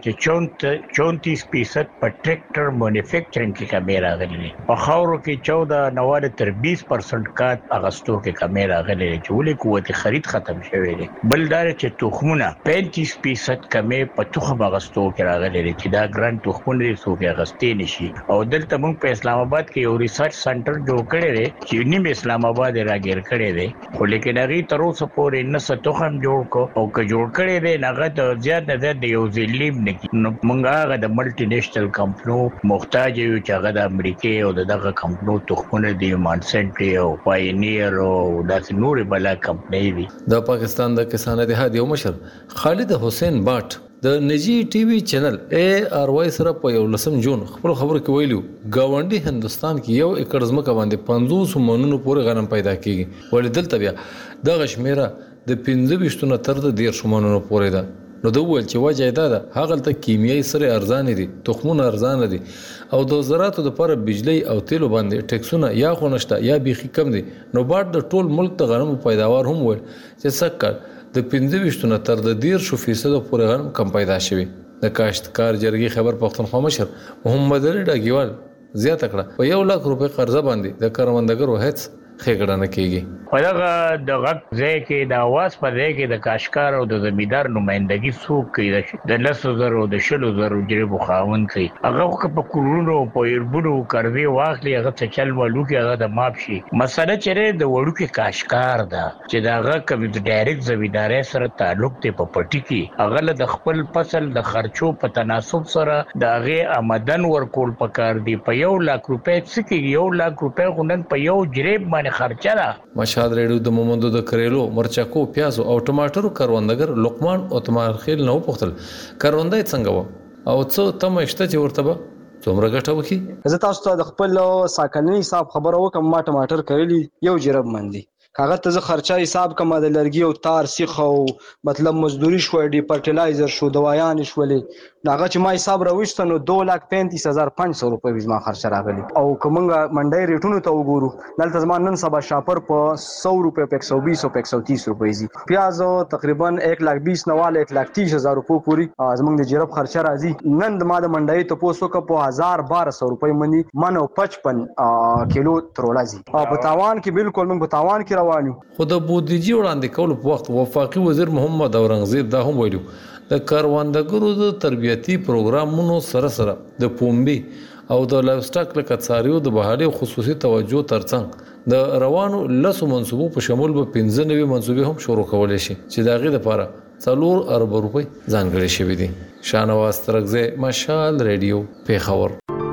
[SPEAKER 3] چې چونتیس فیصد په ټریکټر مانیفیکچرینګ کې کمې راغلي په خاورو کې چودہ نواله تر بیس پرسنټ کات اغستو کې کمې راغلي چې ولې قوت خرید ختم شوی دی. بل دار چې تخمونه پینتیس فیصد کمې په تخم اغستو کې راغلي چې دا ګران تخمونه دي څوک اغستې نشي. او دلته موږ په اسلام آباد کې یو ریسرچ سنټر جوړ کړی دی چې نیم اسلام آباد راګیر کړی دی خو لیکن هغه تر اوسه پورې نه څه تخم جوړ کو او که جوړ کړی دی هغه د زیات نه د یو ځلیم نه مونږ هغه د ملټي نېشنل کمپنیو محتاج یو چې هغه د امریکای او دغه کمپنیو تخمونه دی مانسنټ او پاینیر او داسې نور بلا کمپنی دي.
[SPEAKER 17] د پاکستان د کسان اتحاد یو مشر خالد حسین باټ د نجی ټي وي چینل اے آر واي سره په یو لسم جون خپل خبر کې ویلو گاونډي هندستان کې یو ایکړ ځمکه باندې پنځوس منونو پورې غنم پیدا کیږي ولې دلته بیا د غشمیره د پنځه ویشتو نه تر د ډیر شمنونو پورې ده. نو د ول چې وجه دا ده هغه ته کیمیاوي سره ارزان دي تخمونه ارزان دي او د زراعت لپاره بجلی او تیلو باندې ټیکسونه یا خو نشته یا بيخي کم دي. نو بعد د ټول ملک د غنمو پیداوار هم ول چې سکه د پنځه ویشتو نه تر د ډیر شو فیصد پورې غنم کم پیدا شوی. د کاشتکار جرګي خبر پښتونخوا مشر محمد علي ډاګیوال زیاته کړه په یو لک روپے قرضه باندې د کروندګرو هڅ خېګړه نه کیږي.
[SPEAKER 3] ولغه د غږ ځای کې د आवाज په ځای کې د کاشکار او د زمیدار نمائندګي څوک کوي د لسو زرو د شلو زرو جریبو خاون کوي هغه په کورونو په ایربونو قرضې واخلي هغه څه چل ولو کې هغه د ماپ شي. مسله چیرې د وړو کې کاشکار ده چې دا هغه کوي د ډایرکټ زمیداري سره تعلق دی په پټي کې هغه د خپل فصل د خرچو په تناسب سره د هغه آمدن ورکول پکار دی. په یو لک روپے څخه یو لک روپے غونن په یو جریب باندې خرچه ده.
[SPEAKER 17] مشهد ریډیو د مومندو د کریلو مرچکو پیازو او ټماټرو کاروندګر لقمان او تمارخیل نو پختل کاروندای څنګه و او څه تم شته چې ورته به څومره ګټه وکي.
[SPEAKER 18] زه تاسو ته د خپل ساکني حساب خبره وکم ما ټماټر کړلی یو جرب مندي کاغذ ته خرچه حساب کما د لرګي او تار سیخ او مطلب مزدوري شو ډي فرټیلایزر شو دوايان شولې ناغه چې ما حساب راوښته نو دو لک پینتیس هزار پنځه سوه روپۍ زما خرچه راغلی. او کومنګ منډي ریټونو ته وګورو دلته زما نن سبا شاپر په سو روپۍ په یک سو بیس او په یک سو تیس روپۍ زی پیاز تقریبا یک لک بیس نواله یک لک تیس هزار روپۍ پوری زمونږ د جرب خرچه راځي. نن د ما د منډي ته پوسو ک په هزار بارہ سو روپۍ منی منو پچپن کیلو ترولازي او په تاوان کې بالکل موږ په تاوان کې روانو.
[SPEAKER 17] خو د بودیجی وړاندې کول په وخت وفاقي وزیر محمد اورنګزیب دا هم ویلو د کاروندګرو د تربیتی پروګرامونو سره سره د پومبي او د لایف سټاک لکه څارویو د بحالي خصوصي توجه ترڅنګ د روانو لسو منصوبو په شمول به پنځه نوي منصوبې هم شروع کولای شي چې دا غي لپاره څلور ارب روپۍ ځانګړي شوی دي. شانواز ترغزه مشال ریډیو پیښور.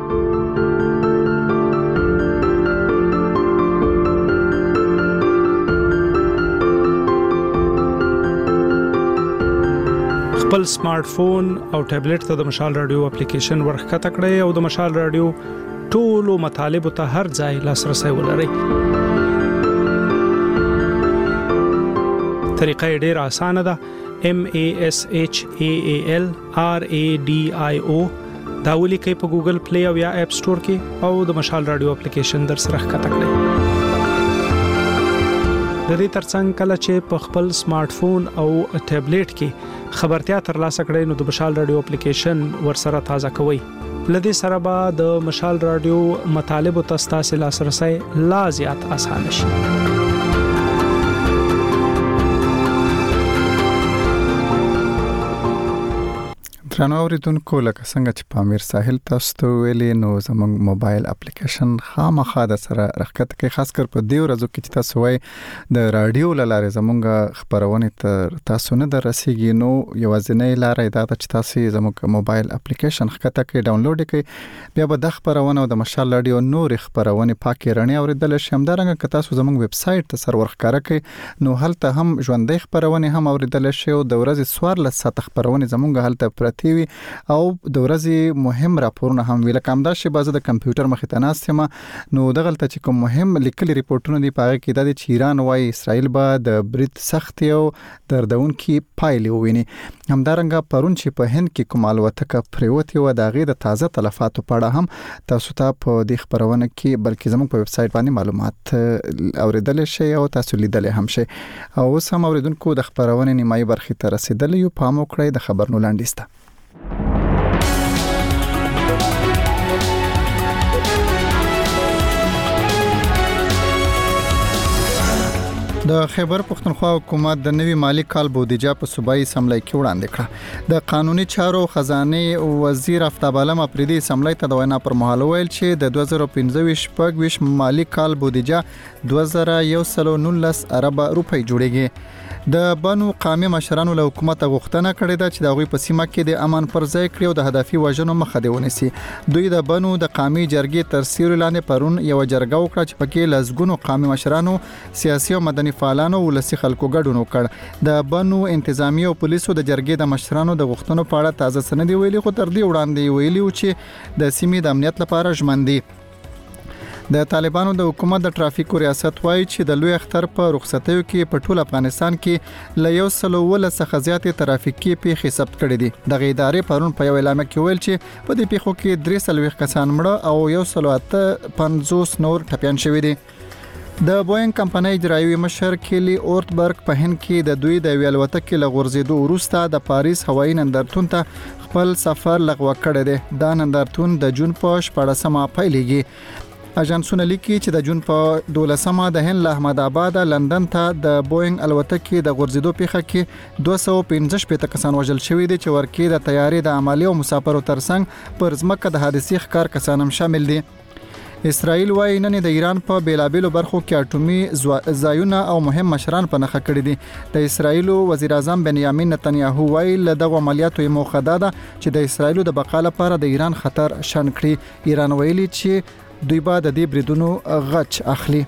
[SPEAKER 19] خپل سمارټ فون او ټابلیټ ته د مشال رادیو اپلیکیشن ورخکته کړئ او د مشال رادیو ټولو مطالب ته هر ځای لاسرسي ولرئ. طریقه ډیره اسانه ده. M A S H A A L R A D I O دا ولیکئ په ګوګل پلی او یا اپ سٹور کې او د مشال رادیو اپلیکیشن در سره ښکته کړئ. د دې ترڅنګ کله چې په خپل سمارټ فون او ټابلیټ کې خبرتیا ترلاسه کړئ نو د مشال رادیو اپلیکیشن ورسره تازه کوئ. لدې سره به د مشال رادیو مطالب او تاسو لاسرسي لا زیات اسانه شي.
[SPEAKER 1] درنو اوریدونکو لکه څنګه چې پامیر ساحل تاسو ته ویلې نو زموږ موبایل اپلیکیشن خامخا د سره رخصت کې خاص کر په دې ورځو کې چې تاسو وای د رادیو لاره زموږ خبرونه تر تاسو نه درسیږي نو یوازینۍ لاره دا چې تاسو زموږ موبایل اپلیکیشن ښکته کې ډاونلوډ کړئ بیا به د خبرونه او د مشال رادیو نور خبرونه پاکي رڼا اوریدل شي. همدارنګه که تاسو زموږ ویب سټ ته سرور ښکاره کړئ نو هلته هم ژوندۍ خبرونه هم اوریدل شي او د ورځې څوارلس ساعت خبرونه زموږ هلته پرتی وي او د ورځې مهم راپورونه هم ویل کوم دا شی بازه د کمپیوټر مخې ته ناستم نو دغلته چې کوم مهم لیکلي ریپورتونه دی پاره کې د چیران وای اسرائیل به د برید سخت او دردونکي پایلې وویني. همدارنګه پرون چې په هند کې کوم الوتکه پریوتې و د هغې د تازه تلفاتو په اړه هم تاسو ته په دې خبرونه کې بلکې زموږ په ویب سټ باندې معلومات اوریدل شي او تاسو لیدل هم شي. او اوس هم اوریدونکو د خبرونه نیمایي برخې ته رسیدل یو پام وکړئ د خبرونو لاندې. د خیبر پختونخوا حکومت د نوي مالی کال بودیجه په صوبایي اسمبلی کې وړاندې کړه. د قانوني چارو خزانه وزیر آفتاب عالم افریدي اسمبلی ته د وینا پر مهال ویل چې د دوه زره پنځه شپږ مالی کال بودیجه دوه زره یو سل او نولس ارب روپۍ جوړیږي. د بنو قامي مشرانو له حکومت غوښتنه کړې ده چې د غوي په سیمه کې د امن پر ځای کړي او د هدفي وژنو مخه دی ونیسي. دوی د بنو د قامي جرګې تر سیوري لاندې پرون یو جرګه وکړه چې پکې لزګونو قامي مشرانو، سیاسي او مدني فعالانو ولسی خلکو ګډون وکړ. د بنو انتظامی او پولیسو د جرګې د مشرانو د غوښتنو په اړه تازه سند ویلي، خو تر دې وړاندې ویلي چې د سیمې د امنیت لپاره ژمن دي. د طالبانو د حکومت د ټرافیکو ریاست وایي چې د لوی اختر په رخصتیو کې په ټول افغانستان کې ل یو سل ولس څخه زیاتې ترافیکي پیښې ثبت کړې دي. د ادارې پرون په یو اعلان کې ویل چې په دې پیښو کې درې سلويخ کسان مړه او یو سل اته پنځوس نور ټپيان شوي دي. د بوینګ کمپنۍ اجرایي مشر کیلی اورتبرګ په هند کې د دوی د الوتکې له غورځېدو وروسته د پاریس هوایي نندارتون ته خپل سفر لغوه کړی دی. دا نندارتون د جون په شپاړسمه پیلېږي. اژانسونه لیکي چې د جون په دولسمه د هند له احمد آباد لندن ته د بوینګ الوتکې د غورځېدو پیښه کې دوه سوه پنځه شپېته کسان وژل شوي دي چې ورکې د تیارې د عملي او مسافرو ترڅنګ پر ځمکه د حادثې ښکار کسان هم شامل دي. اسرائیل وايي نن د ایران په بیلابیلو برخو کې اټومي ځایونه او مهم مشران په نخښه کړي دي. د اسرائیل وزیر اعظم بنیامین نتنیاهو وايي له دغه عملیاتو یې موخه ده چې د اسرائیل د بقا لپاره د ایران خطر شن کړي. ایران ویلي چې دوی به د دې بریدونو غچ اخلي.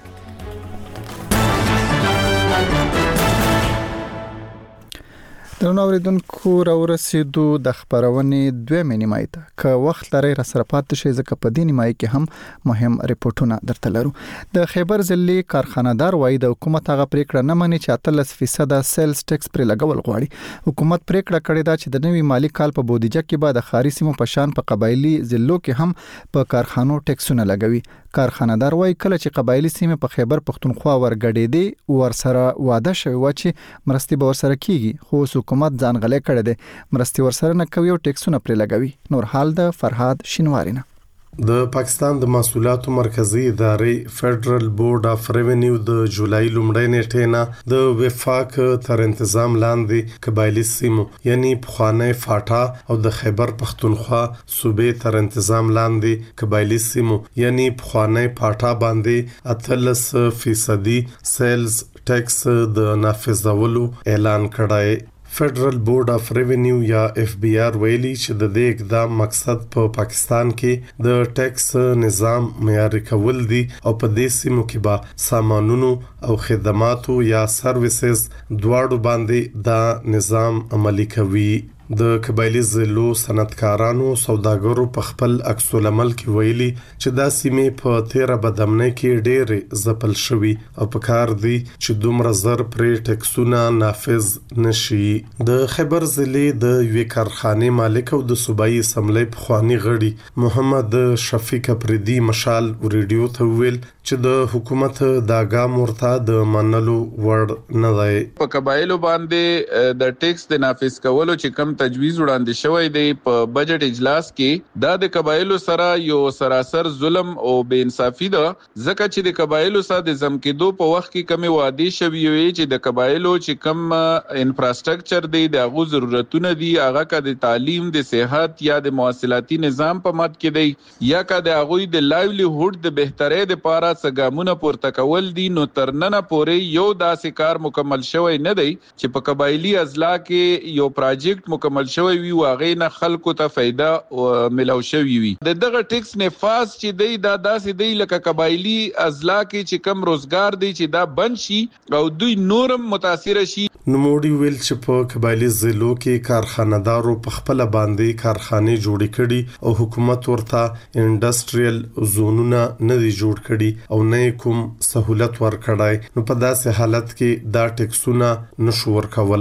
[SPEAKER 1] درنو اوریدونکو راورسېدو د خبرونې دویمې نیمایي ته. که وخت لري را سره پاتې شئ ځکه په دې نیمایي کې هم مهم ریپورتونه درته لرو. د خیبر ضلعي کارخانه‌دار وایي د حکومت هغه پریکړه نه مني چې اتلس فیصد سیلز ټیکس پر لګول غواړي. حکومت پریکړه کړې ده چې د نوي مالی کال په بودیجه کې به د ښاري سیمو په شان په قبایلی ضلعو کې هم په کارخانو ټیکسونه لګوي. کارخانه‌دار وایي کله چې قبایلی سیمه په خیبر پختونخوا ورګډېدي ورسره واده شوی و چې مرستي به ورسره کیږي، خو حکومت ځان غلې کړی دی، مرستي ورسره نه کوي او ټیکسونه پرې لګوي. نور حال د فرهاد شینواری نه.
[SPEAKER 20] د پاکستان د محصولاتو مرکزی ادارې فدرل بورډ اف ریونیو د جولای لومړۍ نیټې نه د وفاق تر تنظیم لاندې قبایلی سیمو یعنی پخوانی فاټا او د خیبر پختونخوا صوبې تر تنظیم لاندې قبایلی سیمو یعنی پخوانی فاټا باندې اتلس فیصدي سیلز ټیکس د نافذولو اعلان کړی. فدرل بورډ اف ریونیو یا اف بی آر ویلي چې د دې اقدام مقصد په پا پاکستان کې د ټیکس نظام معیاري کول دي او په دې سیمو کې به سامانونو او خدماتو یا سرویسز دواړو باندې دا نظام عملي کوي. د قبایلی ضلعو صنعتکارانو سوداګرو په خپل عکس العمل کې ویلي چې دا سیمې په تیره بدامنۍ کې ډېرې ځپل شوي او په کار دي چې دومره زر پرې ټیکسونه نافذ نشي. د خیبر ضلع د یوې کارخانې مالک او د صوبایي اسمبلی پخوانی غړي محمد شفیق افریدي مشال ریډیو ته ویل چې د حکومت دا ګام ورته د منلو وړ نه دی.
[SPEAKER 21] په قبایلو باندې د ټیکس د نافذ کولو چې کم تجویز وړاندې شوی دی په بجټ اجلاس کې دا د قبایلو سره یو سراسر ظلم او بے انصافي ده، ځکه چې د قبایلو سره د زم کېدو په وخت کې کمی وعده شوی وي چې د قبایلو چې کم انفراستراکچر دی د هغه ضرورتونه دي، هغه کا د تعلیم، د صحت یا د مواصلاتي نظام په مد کې دی یا کا د هغه د لایولی هوډ د بهترۍ لپاره څنګه پورته کول دي. نو ترننه پورې یو داسې کار مکمل شوی نه دی چې په قبایلی اضلاع کې یو پروجیکټ مکمل شوی وي واغې نه خلکو ته فائدہ ملو شوی وي. د دغه ټیکس نفاذ چې دی دا داسې دی لکه قبایلی اضلاع کې چې کم روزګار دی چې دا بند شي او دوی نورم متاثر شي.
[SPEAKER 20] نوموړي ویل چې په قبایلی ضلعو کې کارخانه‌دارو په خپل باندې کارخانې جوړې کړي او حکومت ورته انډستریل زونونه نه دي جوړ کړي او نه کوم سہولت ورکړای. نو په داسې حالت کې دا ټیکسونه نشو ورکولای.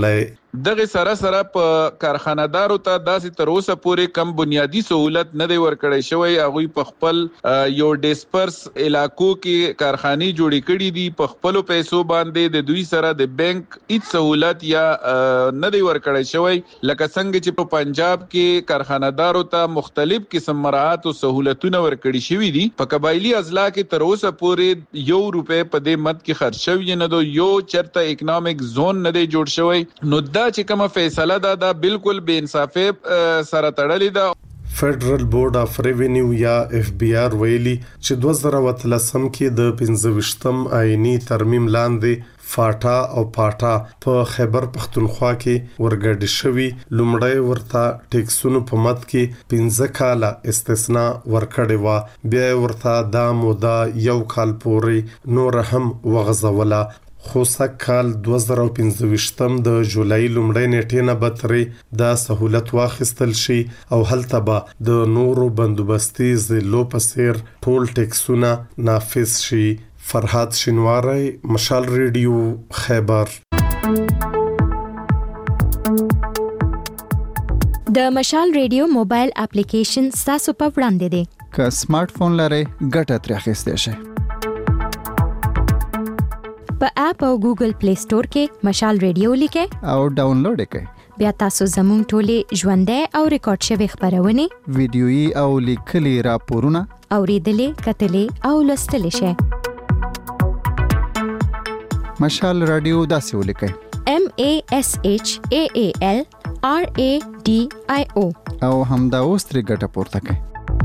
[SPEAKER 21] دغه سره سره په کارخانه‌دارو ته داسې تر اوسه پورې کم بنیادی سہولت نه دی ورکړی شوی. هغه په خپل یو ډیسپرس علاقو کې کارخانه جوړې کړې دي په خپل پیسو باندې. د دوی سره د بانک هیڅ سہولت یا نه دی ورکړی شوی لکه څنګه چې په پنجاب کې کارخانه‌دارو ته مختلف قسم مراعات او سہولتونه ورکړي شوی دي. په قبایلی اضلاع کې تر اوسه پورې یو روپې په دې مد کې خرج شوی نه دو، یو چرته اکونومیک زون نه دی جوړ شوی. نو دا چې کومه فیصله ده دا بالکل بے انصافي سره تړلې ده.
[SPEAKER 20] فدرل بورډ اف ریوینیو یا اف بی آر ویلي چې دوه زره وتلسم کې د پنځه ویشتم آئینی ترمیم لاندې فاټا او پاټا په خیبر پختونخوا کې ورګډ شوی. لومړی ورته ټیکسونو په مد کې پنځه کاله استثناء ورکړې و، بیا ورته دا موده یو کال پورې نور هم وغځوله. خو سږ کال دوه زره پنځه د جولای لومړۍ نیټې نه به ترې دا سہولت واخیستل شي او هلته به د نورو بندوبستي ضلعو په څیر ټول ټیکسونه نافذ شي. فرهاد شینواری، مشال ریډیو، خیبر.
[SPEAKER 14] د مشال ریډیو موبایل اپلیکیشن تاسو په وړاندې دی.
[SPEAKER 1] که سمارټ فون لرئ ګټه ترې اخیستی شئ.
[SPEAKER 14] په اپ او ګوګل پلی سٹور کې مشال ریډیو لیکئ
[SPEAKER 1] او ډاونلوډ کړئ.
[SPEAKER 14] بیا تاسو زموږ ټولې ژوندۍ او ریکارډ شوی خبرونه،
[SPEAKER 1] ویډیويي او لیکلي راپورونه
[SPEAKER 14] اوریدلې، کتلې او لوستلې شئ.
[SPEAKER 1] مشال رادیو داسې ولیکئ:
[SPEAKER 14] M A S H A A L R A D I O
[SPEAKER 1] او همدا اوس ترې ګټه پورته کړئ.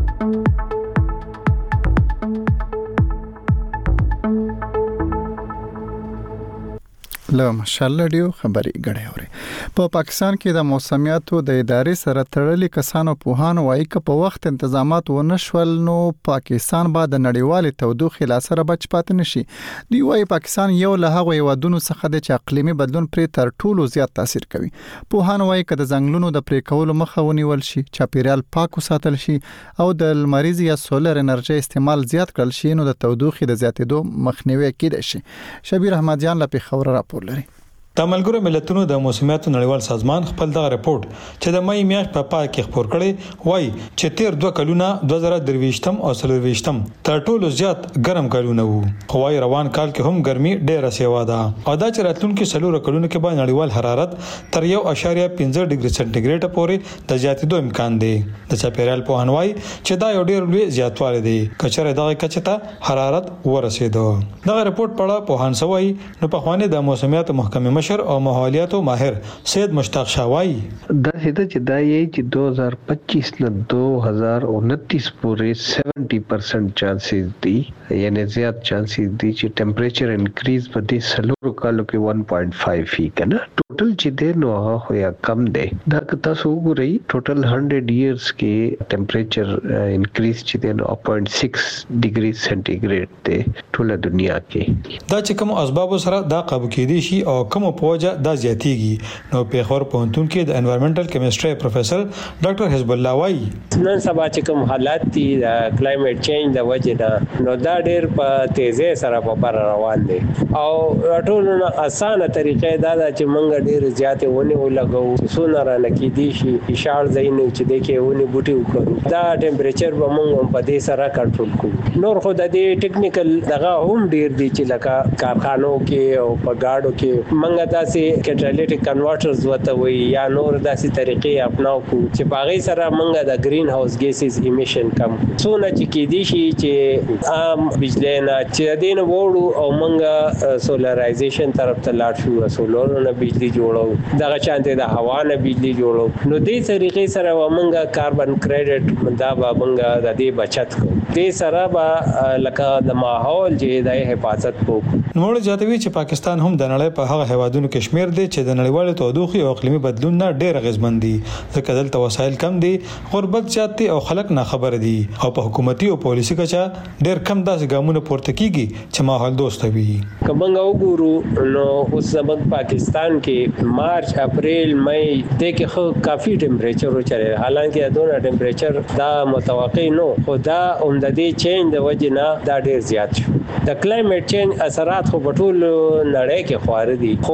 [SPEAKER 1] له مشال رادیو خبري غړې اوري. په پاکستان کې د موسمیاتو د ادارې سره تړلي کسانو په هان وایي ک په وخت تنظیمات و نشول نو پاکستان به د نړیوال تودوخې لا سره بچ پات نشي. دی وایي پاکستان یو له هغه ودونو څخه د اقلیمي بدلون پر تر ټولو زیات تاثیر کوي. په هان وایي ک د ځنګلونو د پرې کولو مخه ونیول شي، چاپیریال پاک وساتل شي او د لمریز یا سولر انرژي استعمال زیات کړل شي نو د تودوخې د زیاتېدو مخنیوي کېدای شي. شبیر احمد جان له پیښور راپور لري.
[SPEAKER 4] د ملګرو ملتونو د موسمیاتو نړیوال سازمان خپل دغه رپورت چې د مې میاشت په پای کې خبر کړي وایي چې تیر دوه کلونه دوه زره درويشتم او څلورويشتم تر ټولو زیات ګرم کلونه وو. خو وايي روان کال کې هم ګرمي ډېره سیوا ده او دا چې راتلونکي څلور کلونو کې به نړیوال حرارت تر یو اشاریه پنځه ډیګري سنټیګریډ پورې د زیاتېدو امکان دی. د چاپیریال په هنوای چې دا یو ډېر لوی زیاتوالی دی کچره دغه کچته حرارت ورسېدو. دغه رپورت پړه په هانسوي نو په خوانې د موسمیاتو محکمې مشر او ماحولیاتو ماهر سید مشتاق شاوای
[SPEAKER 22] دا هدا چې دا یې چې دو ہزار پچیس نه دو ہزار انتیس پورې سیونٹی پرسنٹ چانسز دي، یعنی زیات چانسز دي چې ټمپریچر انکریز په دې سلورو کالو کې ون پوائنٹ فائیو فی کنه ټوټل چې دی نو هغه یا کم دی. دا که تاسو وګورئ ټوټل هنډرډ ایئرز کې ټمپریچر انکریز چې دی نو زیرو پوائنٹ سکس ډیګري سنټیګریډ دی ټوله دنیا کې.
[SPEAKER 4] دا چې کوم اسباب سره دا قابو کېدی شي او کوم پوجا دا زیاتیږي نو په خور پونتون کې د انوایرنمنټل کیمستري پروفیسور ډاکټر حزب الله وای
[SPEAKER 23] نن سبا چې کوم حالات دي د کلایمټ چینج د وجې نه نو دا ډېر په تیزه سره په بر روان دي او ټول اسانه طریقې دا چې مونږ ډېر زیاتې ونی ولګو سونه را نکې دي شي اشاره زین چې د کې ونی بوټي وکړو دا ټمپریچر به مونږ په دې سره کنټرول کوو. نور خو د دې ټیکنیکل دغه هم ډېر دي چې لکه کارخانو کې او په گاډو کې مونږ داسې کټالیټیک کنورټرز وته وي یا نور داسې طریقې اپناو کو چې باغی سره مونږ د گرین هاوس ګیسز ایمیشن کم څونه چې کې دي شي چې عام بجلی نه چې دین وړو او مونږ سولرایزیشن طرف ته لاړ شو، سولر نه بجلی جوړو دغه چانته د هوا نه بجلی جوړو نو دې طریقې سره مونږ کاربن کریډټ دا به مونږ د دې بچت کو دې سره به لکه د ماحول چې د حفاظت کو.
[SPEAKER 4] نو جاتوي چې پاکستان هم د نړۍ په هغه هیوادونو کې شمیر دي چې د نړیوال تودوخې او اقلیمي بدلون نه ډېر اغیزمن دي ځکه دلته وسایل کم دي، غربت زیات دي او خلک نه خبر دي او په حکومتي او پالیسي کچا ډېر کم داسې ګامونه پورته کیږي چې ماحول دوست وي.
[SPEAKER 23] کمنګ وګورو نو اوس زموږ پاکستان کې مارچ اپریل مې د کې خو کافي ټمپریچر وچره حالانکه دونه ټمپریچر دا متوقع نو خو دا عمددي چینج د وجې نه دا ډېر زیات شو. د کلایمټ چینج اثرات خو په ټول نړۍ کې خوار دي خو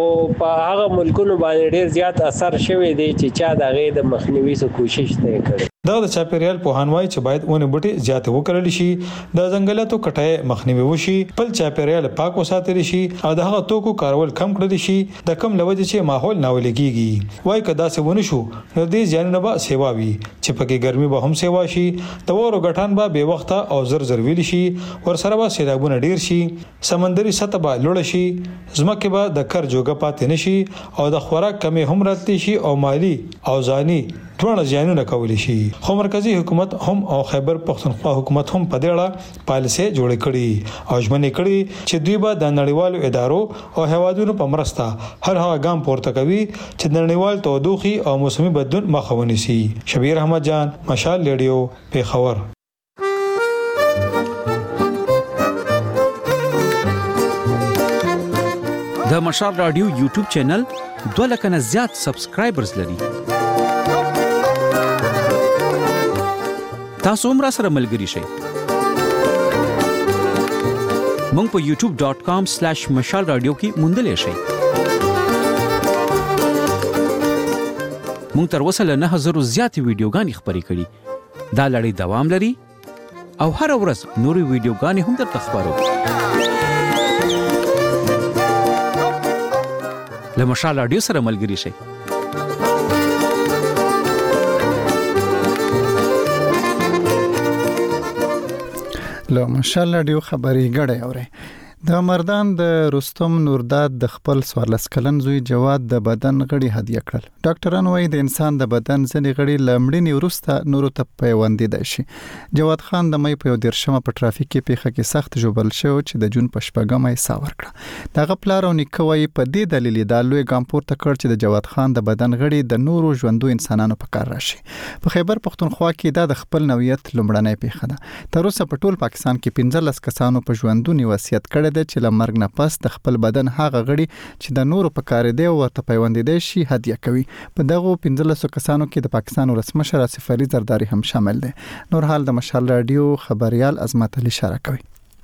[SPEAKER 23] په هغه ملکونو باندې ډیر زیات اثر شوی دی چې چا د غي د مخنیوي څخه کوشش نه کړي.
[SPEAKER 4] دا د چاپیریال پوهانوای چې باید ونه بوټي زیات وکړل شي، د ځنګلاتو کټای مخنیوي وشي، بل چاپیریال پاک وساتل شي او د هغه توکو کارول کم کړل شي د کم لوجه چې ماحول ناولګيږي. وای کدا څه ونه شو نو دې ځانونه به سیوا وي چې پکې ګرمي به هم سیوا شي، د ورو غټان به به وخت او زر زر ویل شي، ور سره به سیلابونه ډیر شي، سمندري سطح به لوړ شي، زمکه به د کر جوګه پاتې نشي او د خوراک کمی هم راتلی شي او مالی او ځاني ټول ځانونه کولی شي. خو مرکزی حکومت هم او خیبر پختونخوا حکومت هم په دې اړه پالیسي جوړې کړي او ژمنې کړي چې دوی به د نړیوالو ادارو او هوادونو په مرسته هر هغه ګام پورته کوي چې د نړیوال تودوخي او موسمي بدلون مخه ونیسي. شبیر احمد جان، مشال ریډیو، پیښور.
[SPEAKER 5] د مشال رادیو یوټیوب چینل دوه لک نه زیات سبسکرایبرز لري. تاسو هم را سره ملګري شئ. مونږ په یوټیوب ډاٹ کام سلیش مشال رادیو کې موندلی شئ. مونږ تر اوسه له نه هزارو زیاتې ویډیوګانې خپرې کړي. دا لړۍ دوام لري او هر ورځ نورې ویډیوګانې هم درته خپرو. له مشال رادیو سره ملګري شئ.
[SPEAKER 1] له مشال رادیو خبري غړې اوري. د مردان د رستم نورداد د خپل څوارلس کلن زوی جواد د بدن غړي هدیه کړل. ډاکټران وايي د انسان د بدن ځینې غړي لمړني ورسته نورو ته پیوندیدای شي. جواد خان د مې په دیرشمه په ټرافیک کې پیښه کې سخت ژوبل شو چې د جون په شپږمه یې سا ورکړه. دغه پلار او نیکه وايي په دې دلیل د لوی ګام پورته کړ چې د جواد خان د بدن غړي د نورو ژوندو انسانانو په کار راشي. په خیبر پختونخوا کې دا د خپل نوعیت لمړنۍ پیښه ده. تر اوسه په ټول پاکستان کې پنځلس کسانو په ژوندونی وصیت کړی دی چې لمرګ نه پس د خپل بدن هغه غړي چې د نورو په کار دی او ته پیوندیدي شي هدیه کوي. په دغه پنځلس کسانو کې د پاکستان ولسمشر آصف علي زرداری هم شامل دی. نور حال د مشال رادیو خبريال عظمت علي اشاره کوي.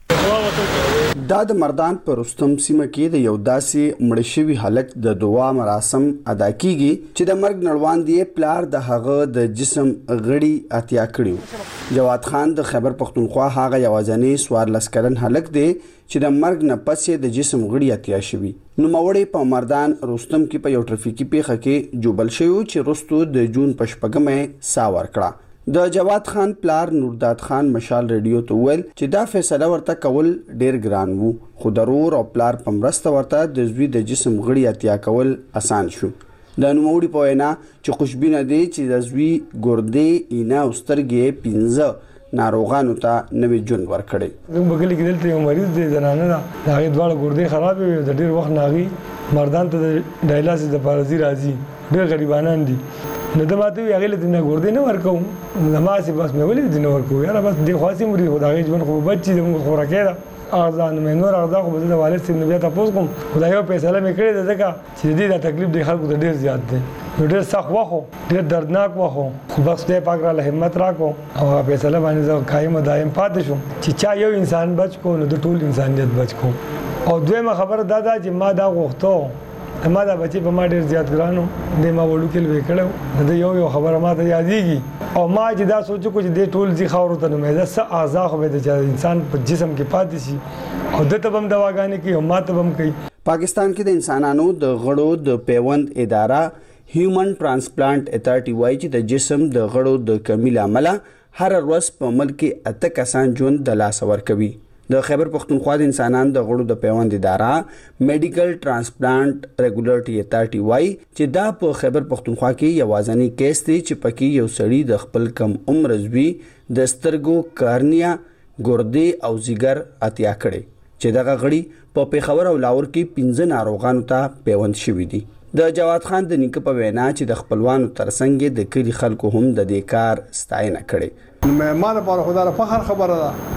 [SPEAKER 6] دا د مردان پر رستم سیمه کې د یو داسې مړشوي حالت د دعا مراسم ادا کیږي چې د مرګ نړوان دی پلار د هغه د جسم غړي اتیا کړیو. جواد خان د خیبر پختونخوا هغه یوازنی څوارلس کلن هلک دی چې د مرګ نه پس د جسم غړي اتیا شوی. نو موري په مردان رستم کې په یو ټرافیکي پیښه کې جوبل شوی چې رستو د جون په شپږمه سا ورکړه. د جواد خان پلار نورداد خان مشال ریډیو ته ویل چې دا فیصله ورته کول ډیر ګران وو، خو ضرور او پلار په مرسته ورته د زوی د جسم غړي اتیا کول اسان شو. د نوموړي په وینا چې خوشبینه دی چې د زوی ګردې اینا او سترګې پنځه ناروغانو ته نوې ژوند ورکړي.
[SPEAKER 7] زموږ بګل کې دلته یو مریض دی زنانه ده، هغه دواړه ګردې خراب وي، د ډیر وخت ناغي مردان ته د ډایلاسیس د پارازي راځي، ډیر غریبانان دي. نو د ماته وی هغه له دنیا ګردې نه ورکوم، نماز بس مې ولې دنیا ورکو یاره بس د خاصي مري خدای ژوند خو بچي د موږ خوراکه ده اذان مې نور اغدا خو د والد سیم نبی ته پوس کوم خدای یو فیصله مې کړې ده ځکه چې دې د تکلیف د خلکو ډیر زیات دی، ډیر سخت وخو ډیر دردناک وخو، خو بس دې پاک را له همت راکو او فیصله باندې زه قائم دائم پاتې شوم چې چا یو انسان بچ کو نو د ټول انسانيت بچ کو. او دویمه خبره دا ده چې ما دا غوښتو ما دا بچي په ما ډیر زیات ګرانو د ما وړو کې لوي کړو د یو یو خبره ما ته یادېږي او ما چې دا سوچو چې د ټول ځي خاورو ته مې دا څه اعضاء خو به د انسان په جسم کې پاتې شي او د ته هم دواګانې کې او ما ته هم کوي.
[SPEAKER 6] پاکستان کې د انسانانو د غړو د پیوند اداره هیومن ترانسپلانٹ اتھارټي وايي چې د جسم د غړو د کمی لامل هر ورځ په ملک کې اته کسان ژوند د لاس ورکوي. د خیبر پختونخوا د انسانانو د غړو د پیوند اداره میډیکل ترانسپلانٹ ریګولټري اتھارټي وايي چې دا په خیبر پختونخوا کې یوازنی کیس دی چې پکې یو سړی د خپل کم عمر زوی د سترګو کارنیا ګردې او زیګر اتیا کړي چې دغه غړي په پیښور او لاهور کې پنځه ناروغانو ته پیوند شوی دي. د جواد خان د نیکه په وینا چې د خپلوانو ترڅنګ د کلی خلکو هم د دې کار ستاینه کړي.
[SPEAKER 24] مې ما لپاره خدای فخر خبره ده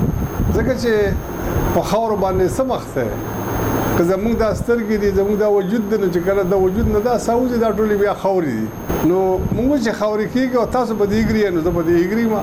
[SPEAKER 24] ځکه چې په خاور باندې سمخته که زموږ د سترګې دي زموږ د وجود نه چې کله د وجود نه دا ساوځي دا ټولې بیا خاوري دي نو موږ چې خاوري کېږي او تاسو په دې ګری نو زه په دې ګری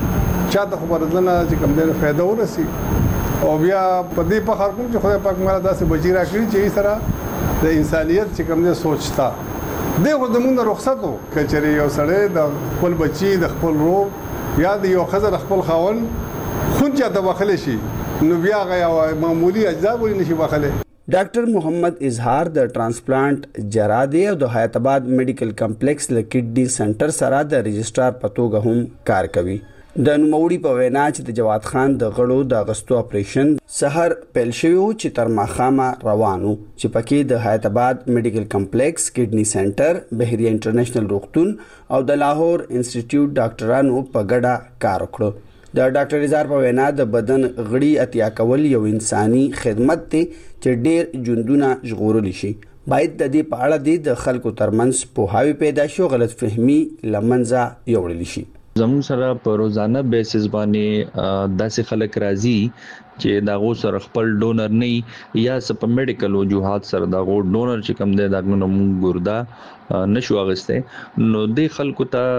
[SPEAKER 24] ما چاته خبره ده نه چې کوم ډېر فائدہ ورسي او بیا په دې په خار کوم چې خدای پاک مالا داسې بچی را کړی چې سره د انسانيت چې کوم دې سوچتا دغه د مونږ رخصت وو کچري یو سړی د خپل بچي د خپل ورور یا د یو خزر خپل خاون خونچا د بخله شي نو بیا غیا معمولی اجزا ولې نشي بخله.
[SPEAKER 6] ډاکټر محمد اظهار د ترانسپلانٹ جراده او د حیات آباد میډیکل کمپلیکس ل کډنی سنټر سره د رجسترار په توګه هم کار کوي. د نوموړي په وینا چې د جواد خان د غړو د اغستو اپریشن سحر پیل شوی چې تر ماښامه روانو چې پکې د حیات آباد میډیکل کمپلیکس کډنی سنټر بحریه انټرنیشنل روغتون او د لاهور انسټیټیوټ ډاکټرانو په ګډه کار وکړ. د ډاکټر اظهار په وینا د بدن غړي اتیا کول یو انساني خدمت دی چې ډیر ژوندونه ژغورلی شي. باید د دې په اړه د خلکو ترمنځ پوهاوی پیدا شي او غلط فهمي لمنځه یوړل شي.
[SPEAKER 2] زموږ سره په روزانه بیسس باندې داسې خلک راځي چې دا غو سره خپل ډونر نه یا سپ میډیکل وجوهات سره دا غو ډونر چې کم دی دا نو موږ ګردا نشو اغسته نو د خلکو ته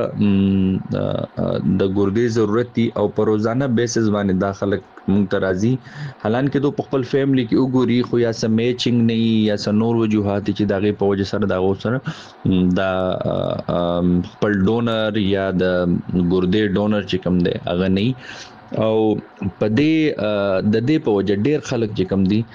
[SPEAKER 2] د ګردې ضرورت دی او په روزانه بیسس باندې دا خلک موږ ته راځي حالانکه دو په خپل فیملی کې وګوري خو یا سم میچینګ نه یا سم نور وجوهات چې دا غي په وجه سره دا غو سره دا خپل ډونر یا د ګردې ډونر چې کم دی هغه نه او په دې د دې په وجه ډیر خلک چې کم دي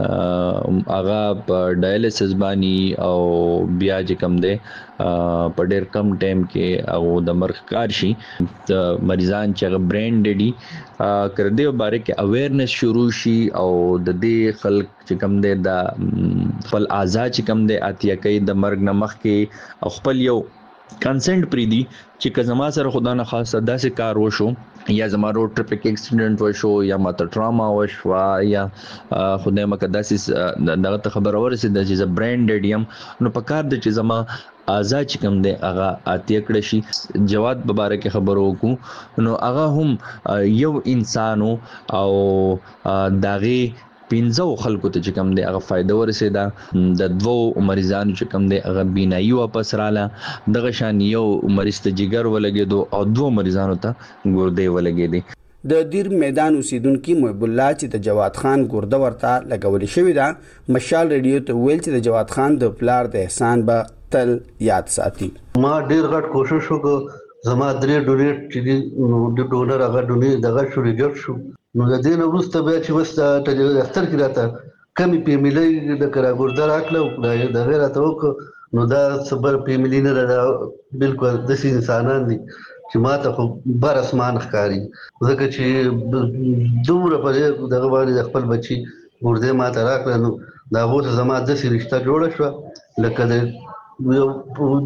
[SPEAKER 2] هغه په ډایالیسس باندې او بیا چې کم دي په ډیر کم ټایم کې او د مرګ کار شي د مریضان چې هغه برین ډیډي کړ دې باره کې اویرنس شروع شي او د دې خلک چې کم دي د خپل آزاد چې کم دي اتیا کوي د مرګ نه مخ کې او خپل یو کنسنت پری دی چې که زما سره خدا نه خاصه داسې کار وشو یا زما روډ ټریفک اکسیډنټ وشو یا ماته ټراما وشو یا خدای مکه داسې دغه ته خبر ورسېده چې ز برین ډیډیم نو په کار د چې زما آزاد چې کوم دی هغه اتیا کړی شي. جواد مبارک خبرو کو نو هغه هم یو انسانو او داغي پینځو خلکو ته چې کم دی هغه فائدہ ورسېده د دوو مریضانو چې کم دی هغه بینایي واپس رااله دغه شان یو مریض ته جګر ولګېدو او دوو مریضانو ته ګردې ولګېدې.
[SPEAKER 6] د دیر میدان اوسیدونکو محب الله چې د جواد خان ګرده ورته لګولې شوې ده مشال ریډیو ته ویل چې د جواد خان د پلار د احسان به تل یاد ساتي.
[SPEAKER 8] ما ډیر غټ کوشش وکړ زما درې ډونیټ چې د ډونر هغه ډونې دغه شو ریجکټ شو نو د دې نو وروسته بیا چې وسته ته اختر کې راته کمی پیملې د کرا ګرده راکله د غیر ته وک نو دا صبر پیملې نه را بالکل د انسانان دي چې ماته خو بر اسمان ښکاری ځکه چې دومره په دغه باندې خپل بچي ګرده ماته راکله نو دا غوته زما د سې رشتہ جوړ شو لکه د یو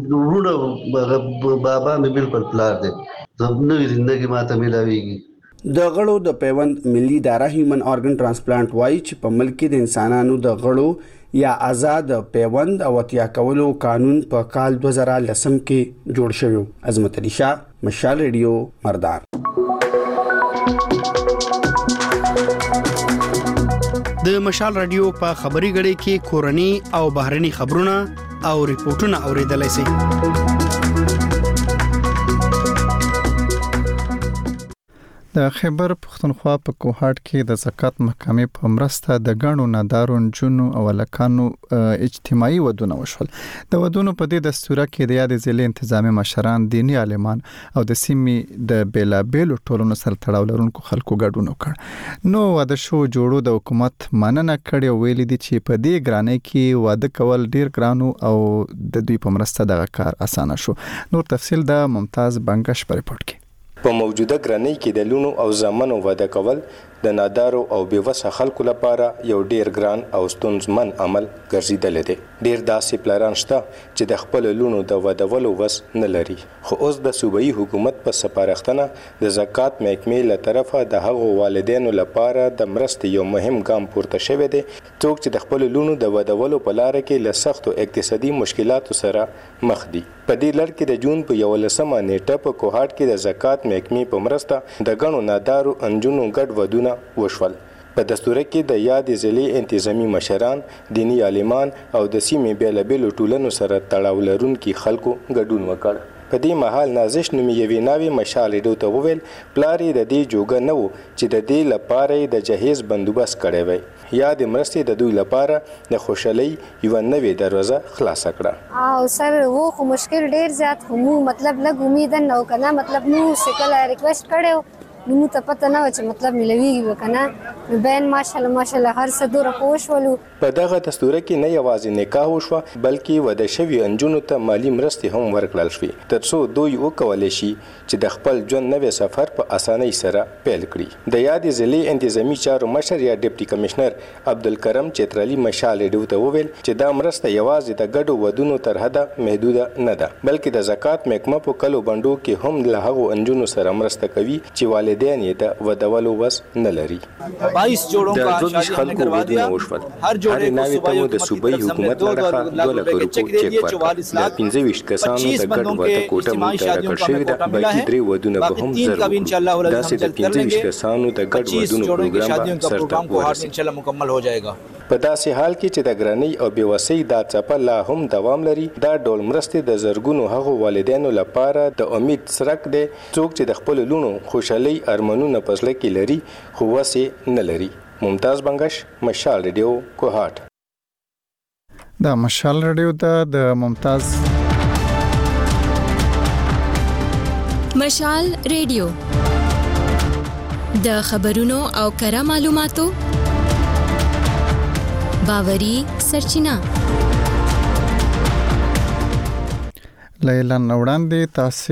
[SPEAKER 8] ورونه بابا مې بالکل پلار دی نوې ژوندۍ ماته ملاويږي.
[SPEAKER 6] د غړو د پیوند ملي اداره هیومن ارګن ترانسپلانٹ وایي چې په ملک کې د انسانانو د غړو یا آزاد پیوند او اتیا کولو قانون په کال دوه زره لسم کې جوړ شوی. عظمت علي شاه مشال ریډیو مردان.
[SPEAKER 9] د مشال ریډیو په خبري غړي کې کورني او بهرني خبرونه او ریپورتونه اوریدلای شئ.
[SPEAKER 1] د خیبر پښتونخوا په کوهاټ کې د زکات محکمې په مرسته د غاڼو نادارو جنو او لکانو اجتماعي ودونه وشول. د ودونو په دې دستور کې د یاد ضلع انتظامی مشران دینی عالمان او د سیمې د بیلابېلو ټولنو سره تړاو لرونکو خلکو ګډون وکړ. نو واده شو جوړو د حکومت مننه کړې ویل دي چې په دې ګرانۍ کې واده کول ډیر ګرانو او د دوی په مرسته دغه کار اسانه شو. نور تفصیل د ممتاز بنگش په ریپورت کې.
[SPEAKER 10] په موجوده ګرانۍ کې د لونو او زامنو واده کول د نادارو او بیوسه خلکو لپاره یو ډیر ګران او ستونزمن عمل ګرځیدل دي. ډیر داسې پلانان شته چې د خپل لونو د ودولو وس نه لري خو اوس د صوبایي حکومت په سپارښتنه د زکات محکمې له طرفه د هغو والدینو لپاره د مرستې یو مهم ګام پورته شوی دی څوک چې د خپل لونو د ودولو په لار کې له سختو اقتصادي مشکلاتو سره مخ دي. په دې لړ کې د جون په یولسمه نیټه په کوهاټ کې د زکات محکمې په مرسته د غنو نادارو انجونو ګډ ودونه وشول. په دستور کې د یاد ضلع انتظامی مشران، دینی عالمان او د سیمې بیلابېلو ټولنو سره تړاو لرونکي خلکو ګډون وکړ. په دې مهال نازش نومي یوې ناوې مشال ریډیو ته وویل پلار یې د دې جوګه نه و چې د دې لپاره د جهیز بندوبست کړی وی یا د مرستې د دوی لپاره د خوشحالۍ یوه نوې دروازه خلاصه کړه.
[SPEAKER 11] او سر و خو مشکل ډیر زیات همو مطلب لږ امید نه وکنه مطلب نو سکل ریکوست کړو نو ته پته نه و چې مطلب ملويږي وکنه نو بین ماشاءالله ماشاءالله هر څه دوره خوش ولو.
[SPEAKER 10] په دغه دستوره کې نه یوازې نکاح وشوه بلکې واده شوي انجونو ته مالی مرستې هم ورکړل شوې ترڅو دوی وکولی شي چې د خپل ژوند نوی سفر په اسانۍ سره پیل کړي. د یادې ضلعې انتظامي چارو مشر یا ډیپټي کمشنر عبدالکرم چترالي مشال ریډیو ته وویل چې دا مرسته یوازې د ګډو ودونو تر حده محدوده نه ده بلکې د زکات محکمه په کلو بندو کې هم له هغو انجونو سره مرسته کوي چې والدین یې د ودولو وس نه لري.
[SPEAKER 12] بایس جوړو
[SPEAKER 10] کا شادي کروا دیا هر جوړې ناوې ته د صوبایي حکومت لخوا دوه لکه روپۍ چیک ورکړ. د پنځه ویشت کسانو د ګډ واده کوټه مقرره کړې شوې ده بلکې درې ودونه به هم ضرور داسې د پنځه ویشت کسانو د ګډ ودونو پروګرام به سرته ورسېږي.
[SPEAKER 12] مکمل हो जाएगा.
[SPEAKER 10] په داسې حال کې چې د ګرانۍ او بېوسۍ دا څپه لا هم دوام لري دا ډول مرستې د زرګونو هغو والدینو لپاره د امید څرک دی څوک چې د خپلو لوڼو خوشحالۍ ارمانونه په زړه کې لري خو وس یې نه لري. ممتاز بنګش، مشال ریډیو، کوهاټ.
[SPEAKER 1] دا مشال ریډیو ده د ممتاز
[SPEAKER 14] مشال ریډیو د خبرونو او کره معلوماتو باوري سرچینه.
[SPEAKER 1] لیلا نوړاندې تاسو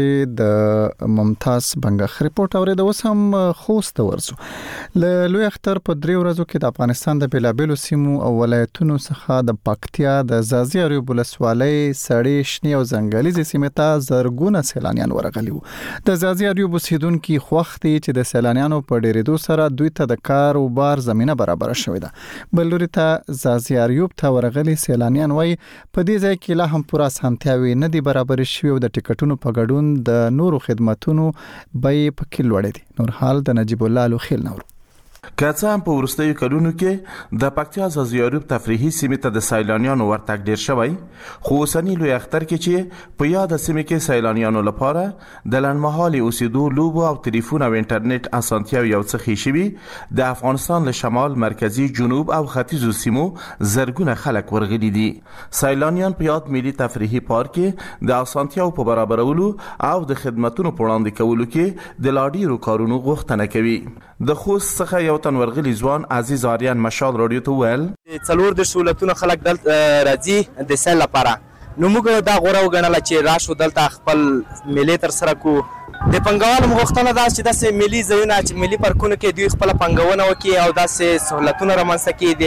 [SPEAKER 1] د ممتاز بنګخ ریپورت اورید اوس هم خوست ورسو. له لوی اختر په درې ورځو کې د افغانستان د بیلابیلو سیمو او ولایتونو څخه د پکتیا د زازي اریوب ولسوالۍ سړې شنې او ځنګلیزې سیمې ته زرګونه سیلانیان ورغلي وو. د زازي اریوب اوسیدونکو خوښتي چې د سیلانیانو په ډیرېدو سره دوی ته د کاروبار زمينه برابر شوې ده. بل لوري ته زازي اریوب ته ورغلي سیلانیان وایي په دې ځای کې لا هم پوره سمتیاوي نه دي برابر شوی او د ټیکټونو په ګډون د نورو خدماتونو بیې پکې لوړې دي. نور حال د نجیب الله لوخیل نور
[SPEAKER 13] که څه هم په وروستیو کلونو کې د پکتیا زازي اریوب تفریحي سیمې ته د سیلانیانو ورتګ ډیر شوی خو اوسنی لوی اختر کې چې په یاد سیمې کې سیلانیانو لپاره د لنډمهالي اوسېدو لوبو او ټلیفون او انټرنیټ اسانتیاوې یو څه ښې شوي د افغانستان له شمال مرکزی جنوب او ختیځو سیمو زرګونه خلک ورغلي دي. سیلانیان په یاد ملي تفریحي پارک کې د اسانتیاو په برابرولو او د خدماتونو په وړاندې کولو کې د لا ډیرو کارونو غوښتنه کوي. د خوست څخه یو تن ورغلي ځوان عزیز آریان مشال رادیو ته ویل
[SPEAKER 15] څلور د سہولتونو خلک دلته راځي د سیل لپاره نو موږ دا غوړه وګڼله چې راشو دلته خپل میلې تر سره کو. د پنګوالو غوښتنه دا چې داسې ملي ځایونه چې ملي پارکونو کې دوی خپله پنګونه وکړي او داسې سہولتونه رامنځته کړي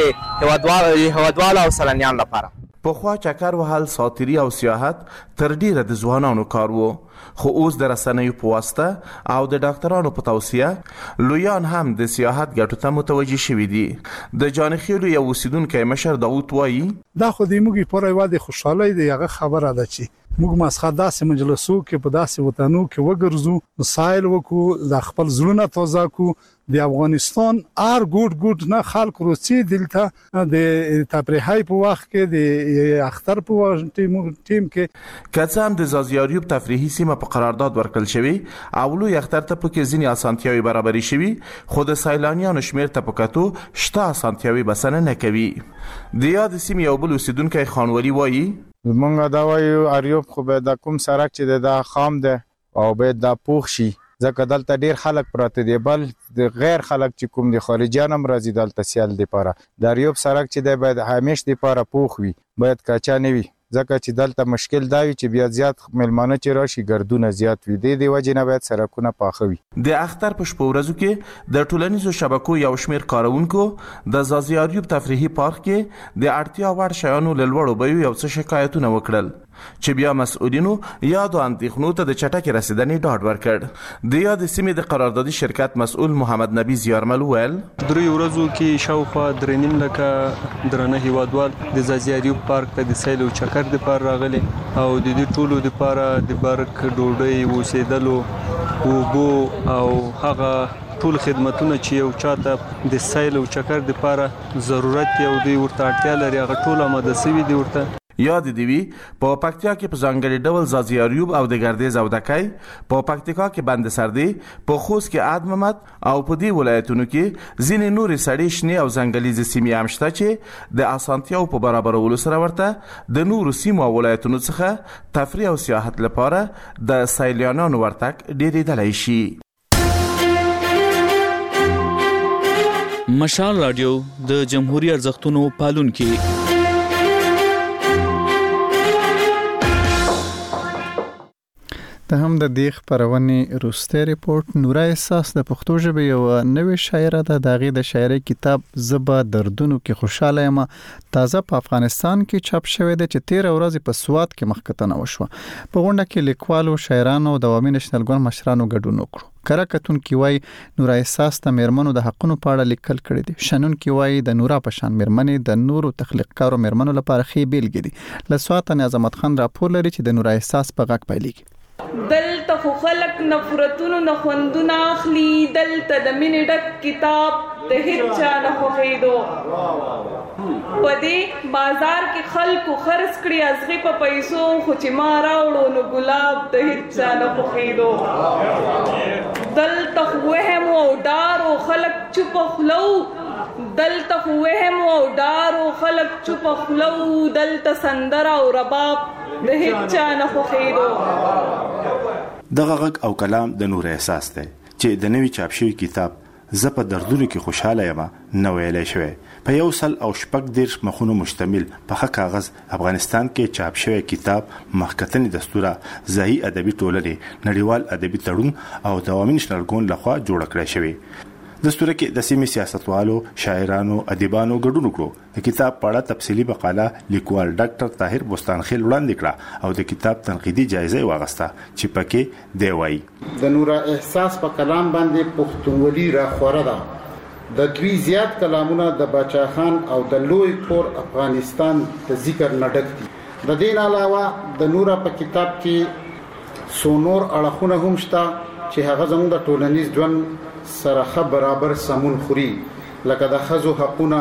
[SPEAKER 15] د هیوادوالو او سیلانیانو لپاره.
[SPEAKER 13] پخوا چکر وهل ساتیري او سیاحت تر ډیره د ځوانانو کار وو خو اوس د رسنیو په واسطه او د ډاکټرانو په توصیه لویان هم د سیاحت ګټو ته متوجه شوي دي. د جانخیلو یو اوسیدونکی مشر داوود وایي
[SPEAKER 25] دا خو د موږ په رایوا د خوشحالۍ د هغه خبره ده چې موږ مسخه داسې مجلسو کې په داسې وطنو کې وګرځو سایل وکړو د خپل زړونه تازه کو. د افغانستان ار ګوډ ګوډ نه خلک روسي دلته د تفریحي په وخت کې د اختر په وخت ټیم کې
[SPEAKER 13] کڅام د زازي اریوب تفریحي سیمه په قرارداد ورکړل شوی او لوی اختر ته پکې ځینې اسانتیاوي برابرې شوي خو د سیلانیانو شمیر ته پکاتو شته اسانتیاوي بسنه نه کوي. د یاد سیمه یو بل اوسیدونکو خانولي وایي
[SPEAKER 26] مونږ دا وایو اریوب خو به د کوم سړک چې د خام ده او به د پوښ شي ځکه دلته ډیر خلک پراته دي بل د غیر خلک چې کوم دي خارجيان هم راځي دلته سیال دي پاره د اریوب سړک چې دی باید همیش دي پاره پوښ وي باید کاچا نه وي ځکه چې دلته مشکل دا وي چې بیا زیات ملمانه چې راشي ګردونه زیات وي د دې وجې نه باید سړکونه پاخه وي.
[SPEAKER 13] د اختر په شپه ورځو کې د ټولنیزو شبکو یو شمیر کارونکو د زازي اریوب تفریحي پارک کې د اړتیا وړ شیانو له لوړو بیو یو څه شکایتونه وکړل چې بیا مسؤلینو یادو اندېښنو ته د چټکې رسیدنې ډاډ ورکړ. د یاد سیمې د قراردادي شرکت مسؤل محمد نبی زیارمل ویل
[SPEAKER 27] درې ورځو کې شاوخوا درې نیم لکه درنه هیوادوال د زازي اریوب پارک ته د سیل او چکر د پار راغلي او د دې ټولو د پاره د برک ډوډۍ اوسېدلو اوبو او هغه ټول خدماتونه چې یو چاته د سیل او چکر د پاره ضرورت یو دی ورته اړتیا لري هغه ټول آماده شوي دي ورته.
[SPEAKER 13] یاد دی وی په پکتیا کې په ځانګړي ډول زازي اریوب او د ګردیز او دکای په پکتیکا کې بند سردي په خوست کې عاد محمد او په دې ولایتونو کې ځینې نورې سړې شنې او ځنګلیزې سیمې هم شته چې د اسانتیاو په برابرولو سره ورته د نورو سیمو او ولایتونو څخه تفریح او سیاحت لپاره د سیلانیانو ورتګ ډېرېدلی شي.
[SPEAKER 3] مشال رادیو د جمهوریت ارزښتونو پالونکي.
[SPEAKER 1] د هم د دې خبرونې روسته ریپورت نورا احساس د پښتو ژبې یو نوې شاعره ده. د هغې د شاعرۍ کتاب زبا دردونو کې خوشاله یم تازه په افغانستان کې چاپ شوی دی چې تیر ورځ په سوات کې مخکتنه وشوه. په غونډه کې لیکوالو، شاعرانو او د عوامي نېشنل ګوند مشرانو ګډون وکړو. کره کتونکي وایي نورا احساس د میرمنو د حقونو په اړه لیکل کړي دي. شنونکي وایي د نورا په شان میرمنې د نورو تخلیقکارو میرمنو لپاره ښې بیلګې دي. له سوات نه عظمت خان راپور لري چې د نورا احساس په غږ پیلېږي.
[SPEAKER 12] دلته خو خلق نفرتونو نه خوندونه اخلي، دلته د مینې ډک کتاب د هیڅ چا نه خوښېدو. په دې بازار کې خلکو خرڅ کړي ازغي په پیسو، خو چې ما راوړو نو ګلاب د هیڅ چا نه خوښېدو. دلته خو وهم او ډار او خلک چوپ خلو، دلته خو وهم او ډار او خلک چوپ خلو، دلته سندره او رباب د هیڅ چا نه خوښېدو.
[SPEAKER 16] دغه غږ او کلام د نور احساس دی چې د نوي چاپ شوي کتاب زه په دردونو کې خوشاله یم نو ویلی شوی. په یو سل او شپږ دېرش مخونو مشتمل په ښه کاغذ افغانستان کې چاپ شوی کتاب مخکتنې دستوره ځایي ادبي ټولنې، نړیوال ادبي تړون او د عوامي نېشنل ګوند لخوا جوړه کړی شوی. دستوره کې د سیمې سیاستوالو، شاعرانو، ادیبانو ګډون وکړو. د کتاب په اړه تفصیلي مقاله لیکوال ډاکټر طاهر بوستانخیل وړاندې کړه او د کتاب تنقیدي جایزه یې واخیسته چې پکې دی وایي
[SPEAKER 17] د نورا احساس په کلام باندې پښتونولي راخوره ده. د دوی زیات کلامونه د باچا خان او د لوی کور افغانستان د ذکر نه ډک دي. د دې علاوه د نورا په کتاب کې سونور اړخونه هم شته چې هغه زموږ د ټولنیز ژوند سره برابر سمون خوري، لکه د ښځو حقونه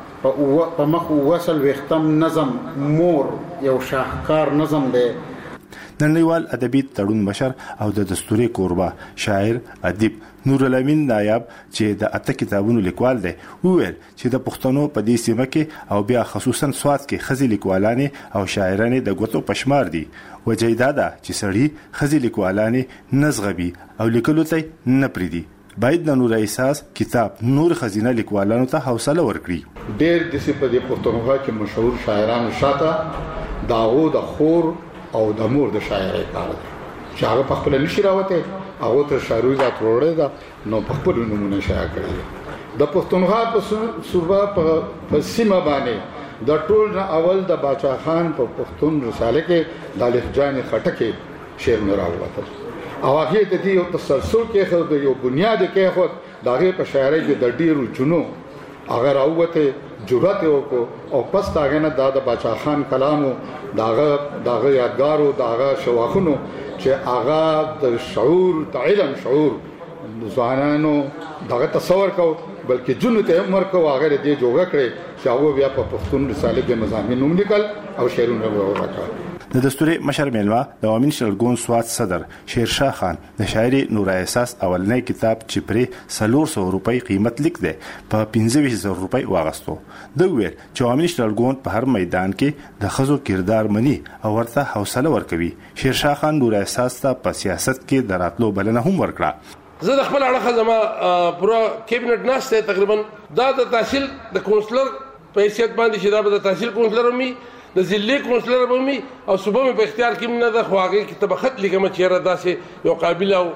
[SPEAKER 17] په مخ وصل وختم نظم مور یو شاهکار نظم دی.
[SPEAKER 16] د نړیوال ادبي تړون مشر او د دستوري کوربه شاعر ادیب نور الامین نایاب چې د اته کتابونو لیکوال دی وویل چې د پښتنو په دې سیمه کې او بیا خصوصا سوات کې خزي لیکوالانې او شاعرانې د ګوتو پشمار دي. وجه دا ده چې سړي خزي لیکوالانې نزغبي او لیکلو ته نه پریدي. باید د نور احساس کتاب نور خزینه لیکوالانو ته حوصله ورکړي.
[SPEAKER 18] ډېر د سي په دې پښتونخوا کې مشهور شاعرانو شاته داغو د خور او د مور د شاعرۍ کار دی چې هغه په خپل نشي راوته، هغه تر شاعري ذات وروړي دا نو په خپل نمونه شایع کړی. د پښتونخوا په صوبه په سیمه باندې د ټول نه اول د باچا خان په پښتون رساله کې د لهجان خټکه شعر نه راوته او هغه د دې یو تسلسل کې خو د یو بنیاد کې خو دغه په شاعرۍ کې د ډیرو جنو هغه راوته جرأت وکړو او پس تاغه نه د باچا خان کلامو داغه داغه یادګارو داغه شواخونو چې هغه د شعور د علم شعور ځوانانو دغه تصور کو بلکې جنو ته عمر کو هغه دې جوړ کړي چې هغه بیا په پښتون رساله کې مضامین هم لیکل او شعرونه وکړل.
[SPEAKER 16] د دستوري مشر میلوا د عوامي نېشنل ګوند سوات صدر شیرشاه خان د شاعري نور احساس اولنۍ کتاب چې پرې څلور سوه روپۍ قیمت لیک دی په پنځه ویشت زره روپۍ واغستو. د ویل چې عوامي نېشنل ګوند په هر میدان کې د ښځو کردار مني او ورته حوصله ورکوي. شیرشاه خان نور احساس ته په سیاست کې د راتلو بلنه هم ورکړه.
[SPEAKER 19] زه د خپل اړخه زما پوره کیبنټ ناشته تقریبا دا د تحصیل د کونسلر په حیثیت باندې چې دا به د تحصیل کونسلر مې د ضلعي کونسلر به مې او صوبه مې په اختیار کې نه ده، خو هغې کې ته به خط لیکم چې یاره داسې یو قابل او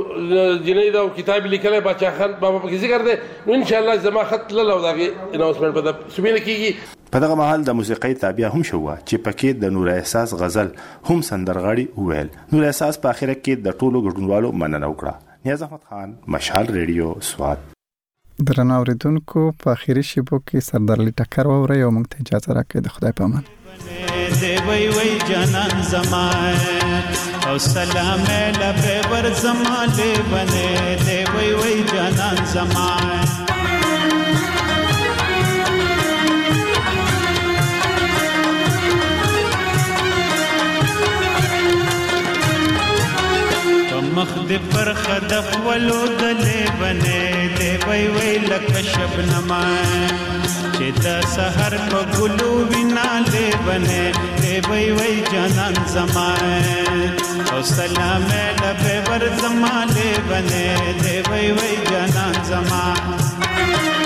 [SPEAKER 19] جنۍ ده او کتاب لیکلی باچا خان بابا پکې ذکر دی نو انشاءالله زما خط تلل او د هغې اناونسمنټ به د صوبې نه کېږي.
[SPEAKER 16] په دغه مهال د موسیقۍ تابع هم شوه چې پکې د نور احساس غزل هم سندرغاړي وویل. نور احساس په آخره کې د ټولو ګډونوالو مننه وکړه. نیاز احمد خان، مشال ریډیو، سوات.
[SPEAKER 1] درنو اوریدونکو په اخیری شیبو کې سردارلی ټکر واورئ او موږ ته اجازه راکړئ. د خدای په امان.
[SPEAKER 21] دی وی وی جانان زمان او سلام لبه ور زمان بنه دی وی وی جانان زمان مخ دې پر خدف ولو دلې بنې دې وای وای لکه شبنما چې د سحر په ګلو وینا لې بنې دې وای وای جانان زما او سلام لبه ور زما لې بنې دې وای وای جانان زما